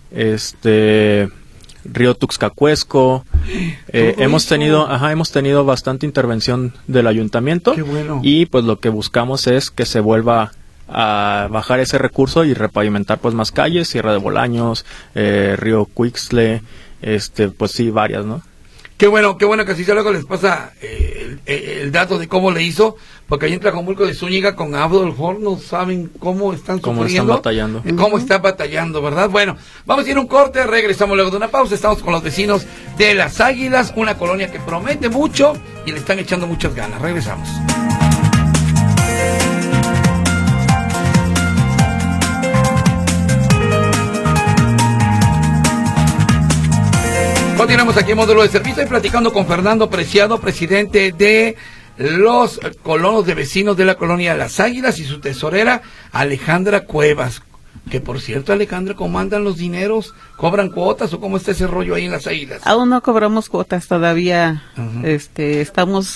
este Río Tuxcacuesco. Eh, hemos tenido, ajá, hemos tenido bastante intervención del ayuntamiento. Qué bueno. Y pues lo que buscamos es que se vuelva a bajar ese recurso y repavimentar pues más calles, Sierra de Bolaños, eh, Río Cuixtle, este, pues sí, varias, ¿no? Qué bueno, qué bueno que así sea. Luego les pasa eh, el, el dato de cómo le hizo, porque ahí en Tlajomulco de Zúñiga con Adolfo no saben cómo están cómo sufriendo, están batallando, cómo está batallando, ¿verdad? Bueno, vamos a ir a un corte, regresamos luego de una pausa. Estamos con los vecinos de Las Águilas, una colonia que promete mucho y le están echando muchas ganas. Regresamos. Continuamos aquí en Módulo de Servicio y platicando con Fernando Preciado, presidente de los colonos de vecinos de la colonia Las Águilas, y su tesorera Alejandra Cuevas. Que por cierto, Alejandra, ¿cómo andan los dineros? ¿Cobran cuotas o cómo está ese rollo ahí en Las Águilas? Aún no cobramos cuotas todavía. Uh-huh. Este, estamos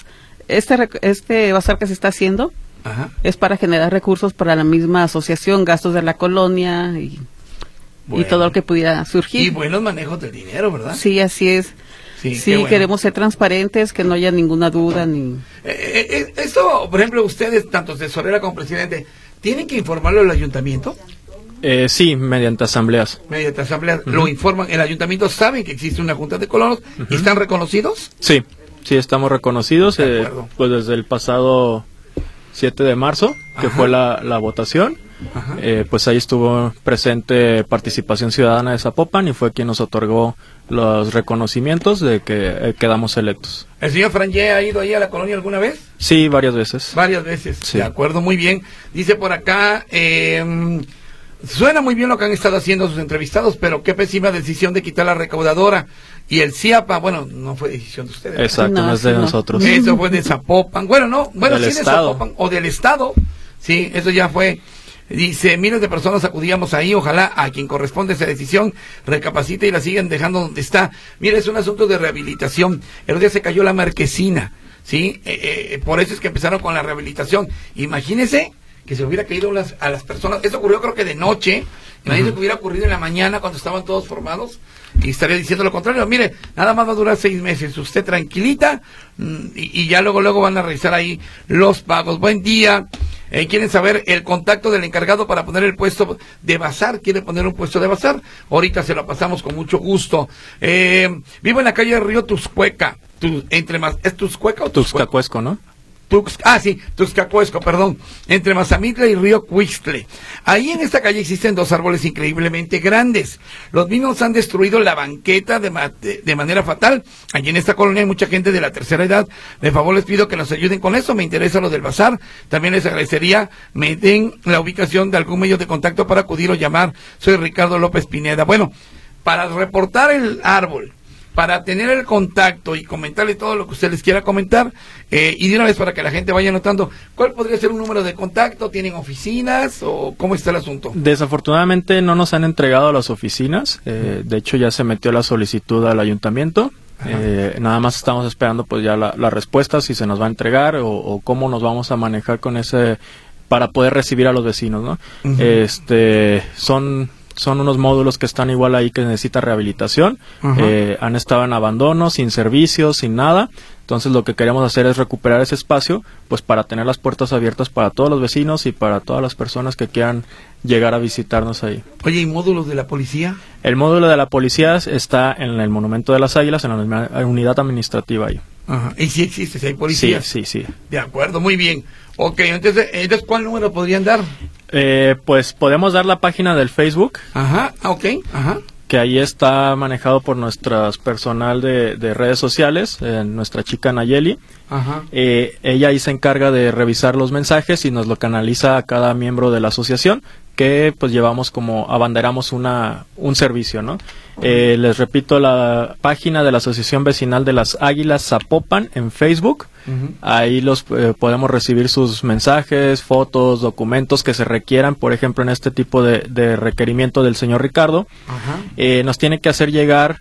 este este bazar que se está haciendo Ajá. es para generar recursos para la misma asociación, gastos de la colonia y, Bueno. y todo lo que pudiera surgir. Y buenos manejos del dinero, ¿verdad? Sí, así es. Sí, Sí, qué bueno. queremos ser transparentes, que no haya ninguna duda ni... Eh, eh, eh, esto, por ejemplo, ustedes, tanto tesorera como presidente, ¿tienen que informarlo al ayuntamiento? Eh, sí, mediante asambleas. Mediante asamblea, lo informan, el ayuntamiento sabe que existe una junta de colonos y están reconocidos. Sí, sí, estamos reconocidos, De eh, acuerdo. pues desde el pasado siete de marzo, que Ajá. fue la, la votación. Ajá. Eh, pues ahí estuvo presente Participación Ciudadana de Zapopan y fue quien nos otorgó los reconocimientos de que eh, quedamos electos. ¿El señor Frangé ha ido ahí a la colonia alguna vez? Sí, varias veces. Varias veces. Sí. De acuerdo, muy bien. Dice por acá, eh, suena muy bien lo que han estado haciendo sus entrevistados, pero qué pésima decisión de quitar la recaudadora. Y el CIAPA, bueno, no fue decisión de ustedes. ¿verdad? Exacto, No, no es de sí, no. nosotros. Eso fue de Zapopan. Bueno, no, bueno, Del sí de Estado. Zapopan o del Estado. Sí, eso ya fue. Dice, miles de personas acudíamos ahí, ojalá a quien corresponde esa decisión recapacite y la sigan dejando donde está. Mira, es un asunto de rehabilitación. El otro día se cayó la marquesina, ¿sí? Eh, eh, por eso es que empezaron con la rehabilitación. Imagínese que se hubiera caído las, a las personas. Eso ocurrió creo que de noche. Imagínese que hubiera ocurrido en la mañana cuando estaban todos formados. Y estaría diciendo lo contrario. Mire, nada más va a durar seis meses. Usted tranquilita mm, y, y ya luego luego van a realizar ahí los pagos. Buen día. Eh, ¿Quieren saber el contacto del encargado para poner el puesto de bazar? ¿Quiere poner un puesto de bazar? Ahorita se lo pasamos con mucho gusto. Eh, vivo en la calle Río Tuscueca. Tu, entre más, ¿Es Tuscueca o Tuscueca? Tuxcacuesco, ¿no? Tux, ah, sí, Tuxcacuesco, perdón, entre Mazamitla y Río Cuixtle. Ahí en esta calle existen dos árboles increíblemente grandes. Los mismos han destruido la banqueta de, ma de, de manera fatal. Allí en esta colonia hay mucha gente de la tercera edad. De favor les pido que nos ayuden con eso. Me interesa lo del bazar. También les agradecería me den la ubicación de algún medio de contacto para acudir o llamar. Soy Ricardo López Pineda. Bueno, para reportar el árbol, para tener el contacto y comentarle todo lo que usted les quiera comentar, eh, y de una vez para que la gente vaya notando, ¿cuál podría ser un número de contacto? ¿Tienen oficinas o cómo está el asunto? Desafortunadamente no nos han entregado a las oficinas, eh, de hecho ya se metió la solicitud al ayuntamiento, eh, nada más estamos esperando pues ya la, la respuesta, si se nos va a entregar o, o cómo nos vamos a manejar con ese, para poder recibir a los vecinos, ¿no? Uh-huh. Este, son... Son unos módulos que están igual ahí que necesita rehabilitación. Ajá. Eh, han estado en abandono, sin servicios, sin nada. Entonces lo que queremos hacer es recuperar ese espacio, pues para tener las puertas abiertas para todos los vecinos y para todas las personas que quieran llegar a visitarnos ahí. Oye, ¿y módulos de la policía? El módulo de la policía está en el Monumento de las Águilas, en la unidad administrativa ahí. Ajá. ¿Y si existe, si hay policía? Sí, sí, sí. De acuerdo, muy bien. Ok, entonces, entonces ¿cuál número podrían dar? Eh, pues podemos dar la página del Facebook, Ajá, ok, ajá. que ahí está manejado por nuestras personal de, de redes sociales, eh, nuestra chica Nayeli. Ajá. Eh, ella ahí se encarga de revisar los mensajes y nos lo canaliza a cada miembro de la asociación, que pues llevamos como, abanderamos una, un servicio, ¿no? Eh, les repito, la página de la Asociación Vecinal de las Águilas Zapopan en Facebook. Uh-huh. Ahí los eh, podemos recibir sus mensajes, fotos, documentos que se requieran, por ejemplo, en este tipo de, de requerimiento del señor Ricardo. Ajá. Eh, nos tiene que hacer llegar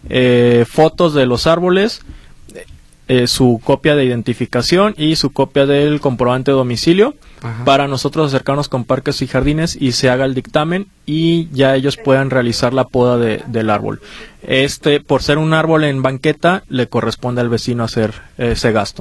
eh, fotos de los árboles, eh, su copia de identificación y su copia del comprobante de domicilio. Ajá. Para nosotros acercarnos con Parques y Jardines y se haga el dictamen y ya ellos puedan realizar la poda de, del árbol. Este, por ser un árbol en banqueta, le corresponde al vecino hacer ese gasto.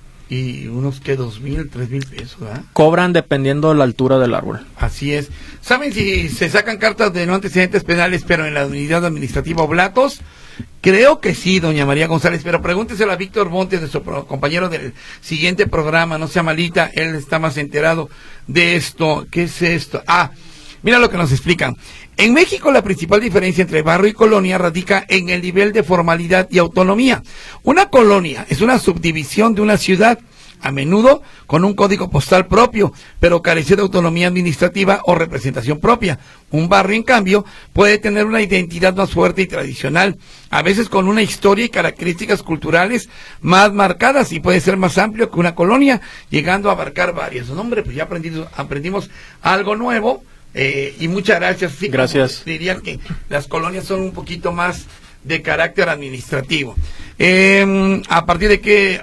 Y unos que dos mil, tres mil pesos, ¿verdad? Cobran dependiendo de la altura del árbol. Así es. ¿Saben si se sacan cartas de no antecedentes penales, pero en la unidad administrativa Oblatos? Creo que sí, doña María González, pero pregúnteselo a Víctor Montes, nuestro pro, compañero del siguiente programa, no sea malita, él está más enterado de esto. ¿Qué es esto? Ah, mira lo que nos explican. En México la principal diferencia entre barrio y colonia radica en el nivel de formalidad y autonomía. Una colonia es una subdivisión de una ciudad, a menudo con un código postal propio, pero carece de autonomía administrativa o representación propia. Un barrio, en cambio, puede tener una identidad más fuerte y tradicional, a veces con una historia y características culturales más marcadas, y puede ser más amplio que una colonia, llegando a abarcar varias. No, hombre, pues ya aprendimos, aprendimos algo nuevo, eh, y muchas gracias. Sí, gracias. Diría que las colonias son un poquito más de carácter administrativo. Eh, a partir de que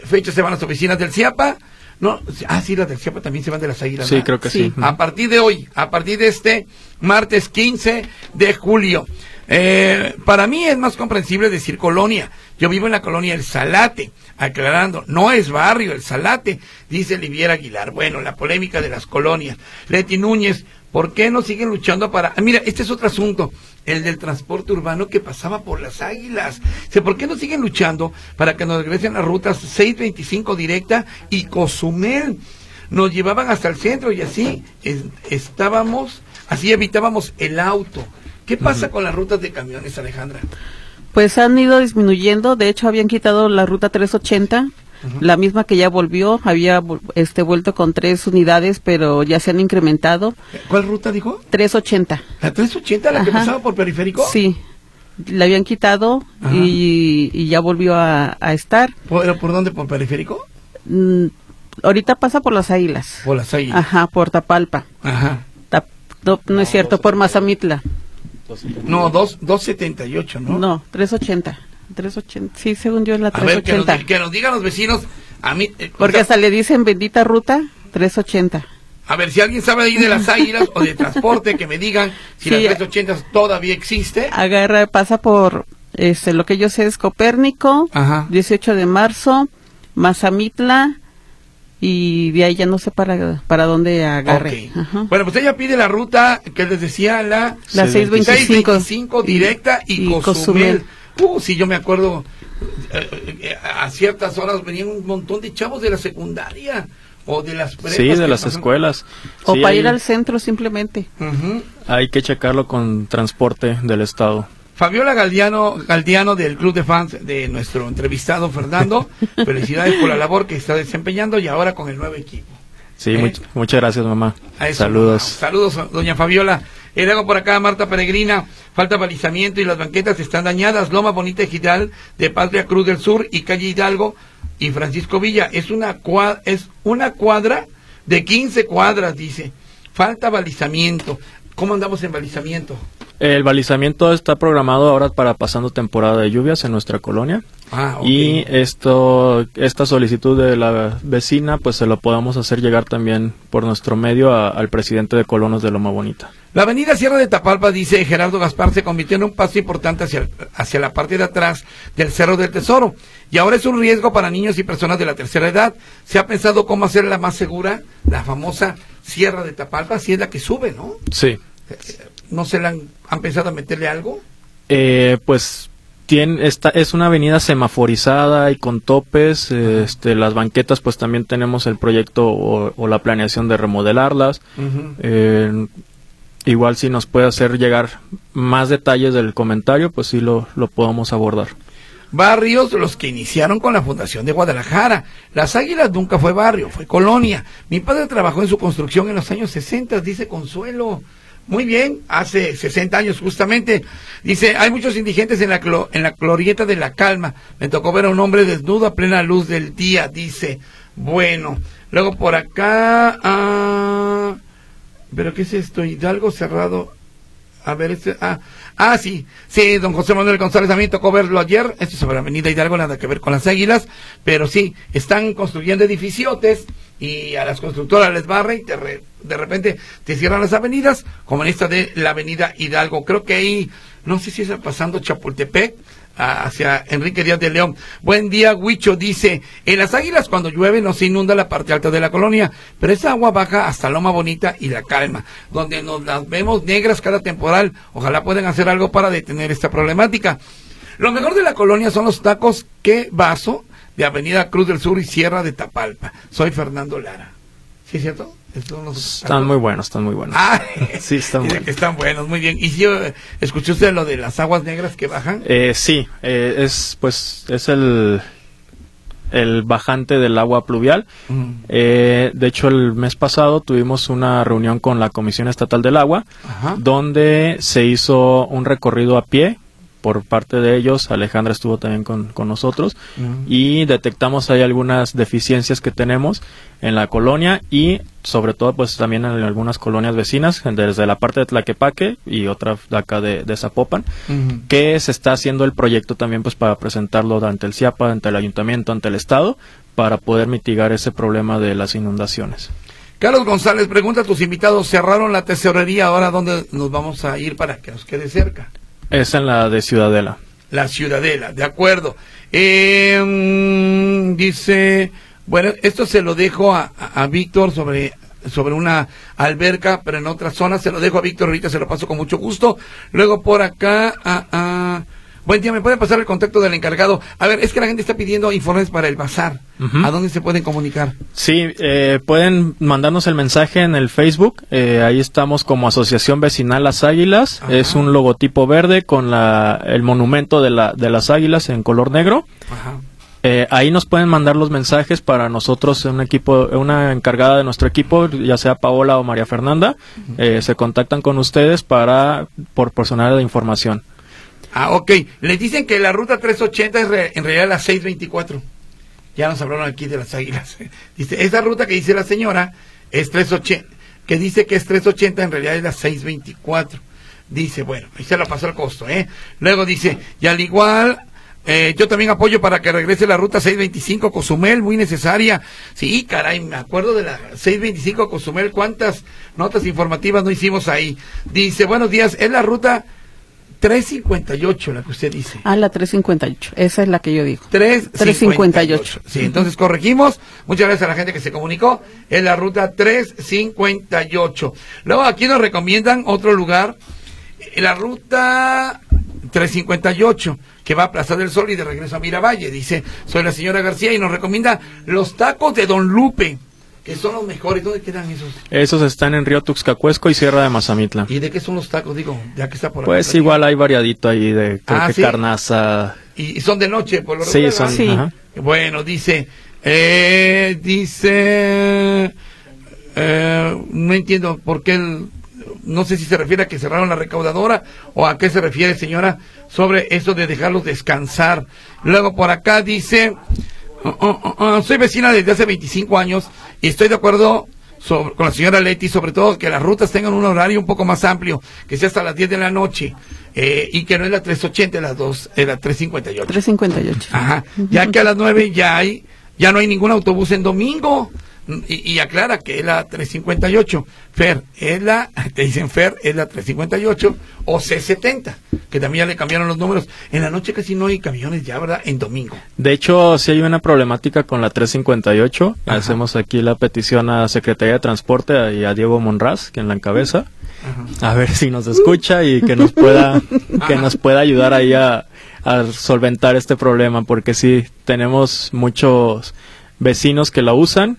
fecha se van las oficinas del CIAPA? No, ah, sí, las del CIAPA también se van de las Águilas. Sí, ¿verdad? creo que sí. A partir de hoy, a partir de este martes quince de julio. Eh, para mí es más comprensible decir colonia. Yo vivo en la colonia El Salate, aclarando, no es barrio El Salate, dice Liviera Aguilar. Bueno, la polémica de las colonias. Leti Núñez, ¿por qué no siguen luchando para...? Ah, mira, este es otro asunto, el del transporte urbano que pasaba por las Águilas. O sea, ¿por qué no siguen luchando para que nos regresen las rutas seiscientos veinticinco directa y Cozumel? Nos llevaban hasta el centro y así es, estábamos, así evitábamos el auto. ¿Qué pasa uh-huh. con las rutas de camiones, Alejandra? Pues han ido disminuyendo, de hecho habían quitado la ruta trescientos ochenta, uh-huh. la misma que ya volvió, había este vuelto con tres unidades, pero ya se han incrementado. ¿Cuál ruta dijo? trescientos ochenta. ¿La trescientos ochenta, la Ajá. que pasaba por Periférico? Sí, la habían quitado y, y ya volvió a, a estar. ¿Por, ¿Por dónde? ¿Por Periférico? Mm, ahorita pasa por las Águilas. Por las Águilas. Ajá, por Tapalpa. Ajá. Tap, no, no, no es cierto, por Mazamitla. No, doscientos setenta y ocho, ¿no? No, trescientos ochenta. trescientos ochenta. Sí, según yo es la trescientos ochenta. A ver, que nos, que nos digan los vecinos, a mí... Eh, Porque o sea, hasta le dicen bendita ruta, trescientos ochenta. A ver, si alguien sabe ahí de las Águilas o de transporte, que me digan si sí, la trescientos ochenta todavía existe. Agarra, pasa por, este, lo que yo sé es Copérnico, Ajá. dieciocho de marzo, Mazamitla, y de ahí ya no sé para para dónde agarre. Okay. Bueno, pues ella pide la ruta que les decía, la, la seiscientos veinticinco directa y, y Cozumel. Uh, sí, yo me acuerdo, eh, eh, a ciertas horas venían un montón de chavos de la secundaria o de las prepas. Sí, de las pasan. escuelas. O sí, para hay, ir al centro simplemente. Uh-huh. Hay que checarlo con transporte del estado. Fabiola Galdiano, Galdiano del Club de Fans de nuestro entrevistado Fernando, felicidades por la labor que está desempeñando y ahora con el nuevo equipo. Sí, ¿Eh? much, muchas gracias, mamá. Eso, saludos. Mamá. Saludos, doña Fabiola. Y luego por acá, Marta Peregrina, falta balizamiento y las banquetas están dañadas. Loma Bonita Ejidal de Patria Cruz del Sur y calle Hidalgo y Francisco Villa. Es una, cuadra, es una cuadra de quince cuadras, dice. Falta balizamiento. ¿Cómo andamos en balizamiento? El balizamiento está programado ahora para pasando temporada de lluvias en nuestra colonia. Ah, okay. Y esto, esta solicitud de la vecina, pues se lo podemos hacer llegar también por nuestro medio a, al presidente de Colonos de Loma Bonita. La avenida Sierra de Tapalpa, dice Gerardo Gaspar, se convirtió en un paso importante hacia, hacia la parte de atrás del Cerro del Tesoro. Y ahora es un riesgo para niños y personas de la tercera edad. ¿Se ha pensado cómo hacerla más segura? La famosa Sierra de Tapalpa, si es la que sube, ¿no? Sí. ¿No se la han, han pensado en meterle algo? Eh, pues tiene, esta, es una avenida semaforizada y con topes. Uh-huh. Este, las banquetas, pues también tenemos el proyecto o, o la planeación de remodelarlas. Uh-huh. Eh, igual si nos puede hacer llegar más detalles del comentario, pues sí lo, lo podemos abordar. Barrios, los que iniciaron con la Fundación de Guadalajara. Las Águilas nunca fue barrio, fue colonia. Mi padre trabajó en su construcción en los años sesenta, dice Consuelo. Muy bien, hace sesenta años justamente. Dice, hay muchos indigentes en la clo, en la glorieta de La Calma. Me tocó ver a un hombre desnudo a plena luz del día, dice. Bueno, luego por acá... Ah, ¿pero qué es esto? Hidalgo cerrado... A ver, este, ah, ah, sí, sí, don José Manuel González, a mí me tocó verlo ayer, esto es sobre la avenida Hidalgo, nada que ver con las Águilas, pero sí, están construyendo edificiotes y a las constructoras les barre y te re, de repente te cierran las avenidas, como en esta de la avenida Hidalgo, creo que ahí, no sé si está pasando Chapultepec, hacia Enrique Díaz de León. Buen día, Huicho, dice, en las Águilas cuando llueve no se inunda la parte alta de la colonia, pero esa agua baja hasta Loma Bonita y La Calma, donde nos las vemos negras cada temporal. Ojalá puedan hacer algo para detener esta problemática. Lo mejor de la colonia son los tacos que vaso de Avenida Cruz del Sur y Sierra de Tapalpa. Soy Fernando Lara. ¿Sí es cierto? Los... Están muy buenos, están muy buenos. Ah, sí, están buenos. Que están buenos, muy bien. ¿Y si yo escuché usted lo de las aguas negras que bajan? Eh, sí, eh, es pues es el el bajante del agua pluvial. Mm. Eh, de hecho, el mes pasado tuvimos una reunión con la Comisión Estatal del Agua, Ajá. donde se hizo un recorrido a pie por parte de ellos. Alejandra estuvo también con, con nosotros uh-huh. y detectamos ahí algunas deficiencias que tenemos en la colonia y sobre todo pues también en algunas colonias vecinas, desde la parte de Tlaquepaque y otra de acá de, de Zapopan, uh-huh. que se está haciendo el proyecto también pues para presentarlo ante el CIAPA, ante el ayuntamiento, ante el estado, para poder mitigar ese problema de las inundaciones. Carlos González pregunta a tus invitados, cerraron la tesorería, ahora ¿dónde nos vamos a ir para que nos quede cerca? Es en la de Ciudadela. La Ciudadela, de acuerdo. Eh, dice, bueno, esto se lo dejo a, a, a Víctor sobre, sobre una alberca, pero en otra zona, se lo dejo a Víctor, ahorita se lo paso con mucho gusto. Luego por acá, a, a, buen día, ¿me pueden pasar el contacto del encargado? A ver, es que la gente está pidiendo informes para el bazar. Uh-huh. ¿A dónde se pueden comunicar? Sí, eh, pueden mandarnos el mensaje en el Facebook. Eh, ahí estamos como Asociación Vecinal Las Águilas. Ajá. Es un logotipo verde con la, el monumento de, la, de las águilas en color negro. Ajá. Eh, ahí nos pueden mandar los mensajes para nosotros, un equipo, una encargada de nuestro equipo, ya sea Paola o María Fernanda, uh-huh. eh, se contactan con ustedes para proporcionar la información. Ah, ok. Les dicen que la ruta trescientos ochenta es re, en realidad la seiscientos veinticuatro. Ya nos hablaron aquí de las águilas. Dice, esa ruta que dice la señora es trescientos ochenta, que dice que es trescientos ochenta, en realidad es la seiscientos veinticuatro. Dice, bueno, ahí se la pasó el costo, ¿eh? Luego dice, y al igual, eh, yo también apoyo para que regrese la ruta seiscientos veinticinco Cozumel, muy necesaria. Sí, caray, me acuerdo de la seiscientos veinticinco Cozumel, cuántas notas informativas no hicimos ahí. Dice, buenos días, es la ruta trescientos cincuenta y ocho, la que usted dice. Ah, la trescientos cincuenta y ocho, esa es la que yo digo. trescientos cincuenta y ocho. Sí, entonces corregimos. Muchas gracias a la gente que se comunicó. Es la ruta trescientos cincuenta y ocho. Luego aquí nos recomiendan otro lugar, la ruta trescientos cincuenta y ocho, que va a Plaza del Sol y de regreso a Miravalle. Dice, soy la señora García y nos recomienda los tacos de Don Lupe, que son los mejores. ¿Dónde quedan esos? Esos están en Río Tuxcacuesco y Sierra de Mazamitla. ¿Y de qué son los tacos? Digo, ya que está por Pues aquí, igual hay variadito ahí de, creo ah, que ¿sí? Carnaza. ¿Y son de noche, por lo Sí, regular, son, sí. Ajá. Bueno, dice, eh, dice, eh, no entiendo por qué, el, no sé si se refiere a que cerraron la recaudadora o a qué se refiere, señora, sobre eso de dejarlos descansar. Luego por acá dice, Uh, uh, uh, soy vecina desde hace veinticinco años y estoy de acuerdo sobre, con la señora Leti, sobre todo que las rutas tengan un horario un poco más amplio, que sea hasta las diez de la noche, eh, y que no es la trescientos ochenta, las dos, es la trescientos cincuenta y ocho. trescientos cincuenta y ocho. Ajá, ya que a las nueve ya hay, ya no hay ningún autobús en domingo. Y, y aclara que es la trescientos cincuenta y ocho. Fer, es la, te dicen Fer, es la trescientos cincuenta y ocho o C setenta, que también ya le cambiaron los números. En la noche casi no hay camiones ya, ¿verdad? En domingo. De hecho, sí hay una problemática con la trescientos cincuenta y ocho. Ajá. Hacemos aquí la petición a Secretaría de Transporte y a Diego Monraz, quien la encabeza. Ajá. A ver si nos escucha y que nos pueda, que nos pueda ayudar ahí a, a solventar este problema, porque sí, tenemos muchos vecinos que la usan.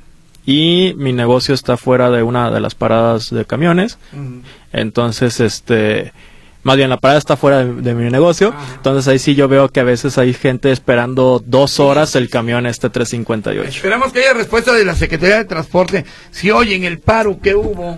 Y mi negocio está fuera de una de las paradas de camiones. Uh-huh. Entonces, este, más bien la parada está fuera de, de mi negocio. Uh-huh. Entonces ahí sí yo veo que a veces hay gente esperando dos horas el camión este trescientos cincuenta y ocho. Esperamos que haya respuesta de la Secretaría de Transporte. Si oyen el paro que hubo,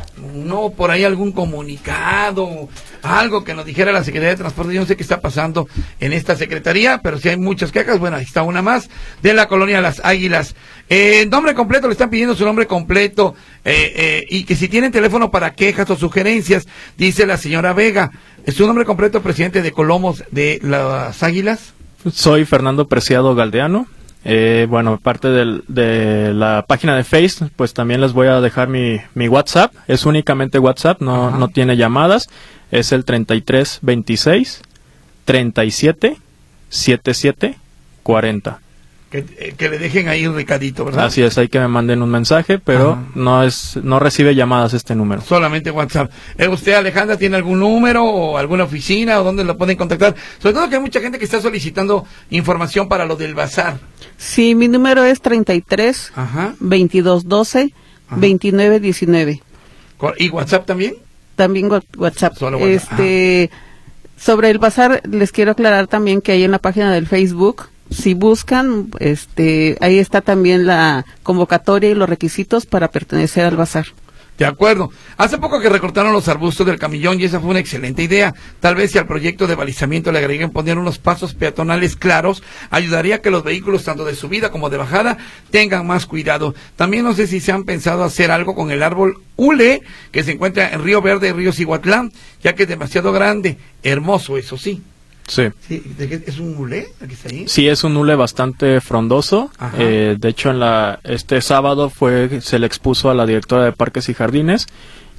no por ahí algún comunicado, algo que nos dijera la Secretaría de Transporte. Yo no sé qué está pasando en esta secretaría, pero si hay muchas quejas, bueno, ahí está una más, de la colonia Las Águilas. Eh, nombre completo, le están pidiendo su nombre completo, eh, eh, y que si tienen teléfono para quejas o sugerencias, dice la señora Vega. ¿Su nombre completo, presidente de Colomos de Las Águilas? Soy Fernando Preciado Galdeano. Eh, bueno, aparte del, de la página de Facebook, pues también les voy a dejar mi, mi WhatsApp. Es únicamente WhatsApp, no, no tiene llamadas. Es el treinta y tres veintiséis treinta y siete setenta y siete cuarenta. Que, que le dejen ahí un recadito, ¿verdad? Así es, hay que me manden un mensaje, pero Ajá. no es no recibe llamadas este número. Solamente WhatsApp. ¿Eh, ¿Usted, Alejandra, tiene algún número o alguna oficina o dónde lo pueden contactar? Sobre todo que hay mucha gente que está solicitando información para lo del bazar. Sí, mi número es treinta y tres veintidós doce veintinueve diecinueve. ¿Y WhatsApp también? También WhatsApp. Solo WhatsApp. Este, sobre el bazar, les quiero aclarar también que ahí en la página del Facebook, si buscan, este, ahí está también la convocatoria y los requisitos para pertenecer al bazar. De acuerdo. Hace poco que recortaron los arbustos del camellón y esa fue una excelente idea. Tal vez si al proyecto de balizamiento le agreguen poner unos pasos peatonales claros, ayudaría a que los vehículos, tanto de subida como de bajada, tengan más cuidado. También no sé si se han pensado hacer algo con el árbol hule, que se encuentra en Río Verde y Río Cihuatlán, ya que es demasiado grande. Hermoso, eso sí. Sí. Sí, ¿de qué? ¿Es un hule? ¿Aquí está ahí? Sí, es un hule bastante frondoso. Eh, de hecho, en la este sábado fue se le expuso a la directora de Parques y Jardines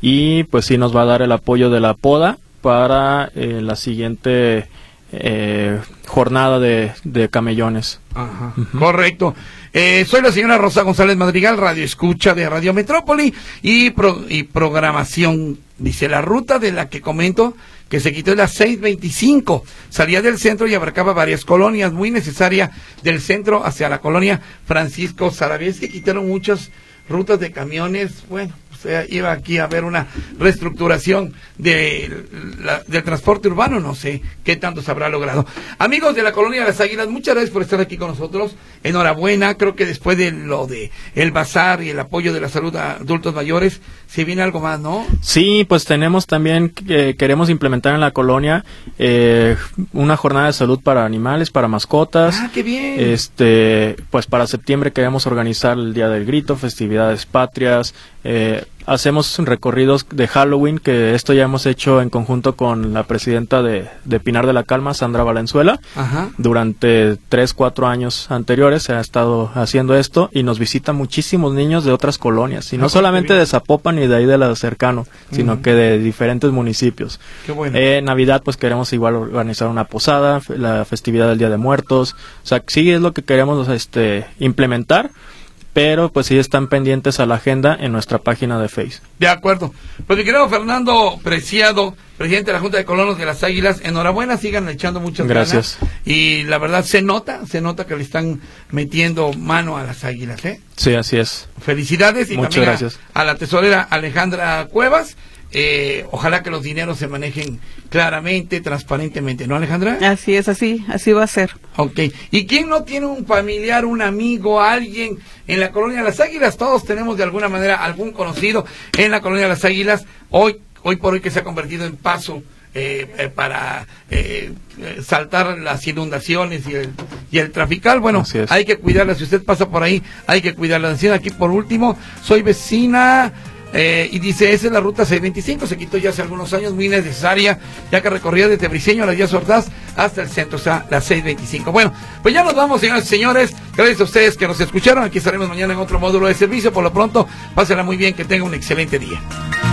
y pues sí nos va a dar el apoyo de la poda para eh, la siguiente eh, jornada de, de camellones. Ajá. Uh-huh. Correcto. Eh, soy la señora Rosa González Madrigal, radio escucha de Radio Metrópoli y, pro, y programación. Dice, la ruta de la que comento que se quitó es la seis veinticinco, salía del centro y abarcaba varias colonias, muy necesaria del centro hacia la colonia Francisco Saravia. Es que quitaron muchas rutas de camiones, bueno, o sea, iba aquí a haber una reestructuración de la, del transporte urbano, no sé qué tanto se habrá logrado. Amigos de la Colonia de las Águilas, muchas gracias por estar aquí con nosotros, enhorabuena, creo que después de lo de el bazar y el apoyo de la salud a adultos mayores, se viene algo más, ¿no? Sí, pues tenemos también, eh, queremos implementar en la colonia eh, una jornada de salud para animales, para mascotas. ¡Ah, qué bien! Este, pues para septiembre queremos organizar el Día del Grito, festividades patrias, eh, hacemos recorridos de Halloween, que esto ya hemos hecho en conjunto con la presidenta de, de Pinar de la Calma, Sandra Valenzuela. Ajá. Durante tres, cuatro años anteriores se ha estado haciendo esto y nos visitan muchísimos niños de otras colonias, y no ah, solamente de Zapopan ni de ahí de la cercano, sino uh-huh. que de diferentes municipios. Qué bueno. Eh, Navidad pues queremos igual organizar una posada, la festividad del Día de Muertos, o sea, sí es lo que queremos este implementar, pero pues sí están pendientes a la agenda en nuestra página de Facebook. De acuerdo. Pues mi querido Fernando Preciado, presidente de la Junta de Colonos de las Águilas, enhorabuena, sigan echando muchas Gracias. ganas. Y la verdad se nota, se nota que le están metiendo mano a las Águilas, ¿eh? Sí, así es. Felicidades y Muchas también gracias. A, a la tesorera Alejandra Cuevas. Eh, ojalá que los dineros se manejen claramente, transparentemente, ¿no, Alejandra? Así es, así, así va a ser. Ok. ¿Y quién no tiene un familiar, un amigo, alguien en la Colonia de las Águilas? Todos tenemos de alguna manera algún conocido en la Colonia de las Águilas, hoy, hoy por hoy que se ha convertido en paso eh, eh, para eh, saltar las inundaciones y el, y el trafical. Bueno, hay que cuidarla, si usted pasa por ahí, hay que cuidarla. Decía aquí por último, soy vecina... Eh, y dice, esa es la ruta seiscientos veinticinco, se quitó ya hace algunos años, muy necesaria, ya que recorría desde Briceño a la Díaz Ordaz hasta el centro, o sea, la seiscientos veinticinco. Bueno, pues ya nos vamos, señoras y señores, gracias a ustedes que nos escucharon, aquí estaremos mañana en otro módulo de servicio, por lo pronto, pásenla muy bien, que tengan un excelente día.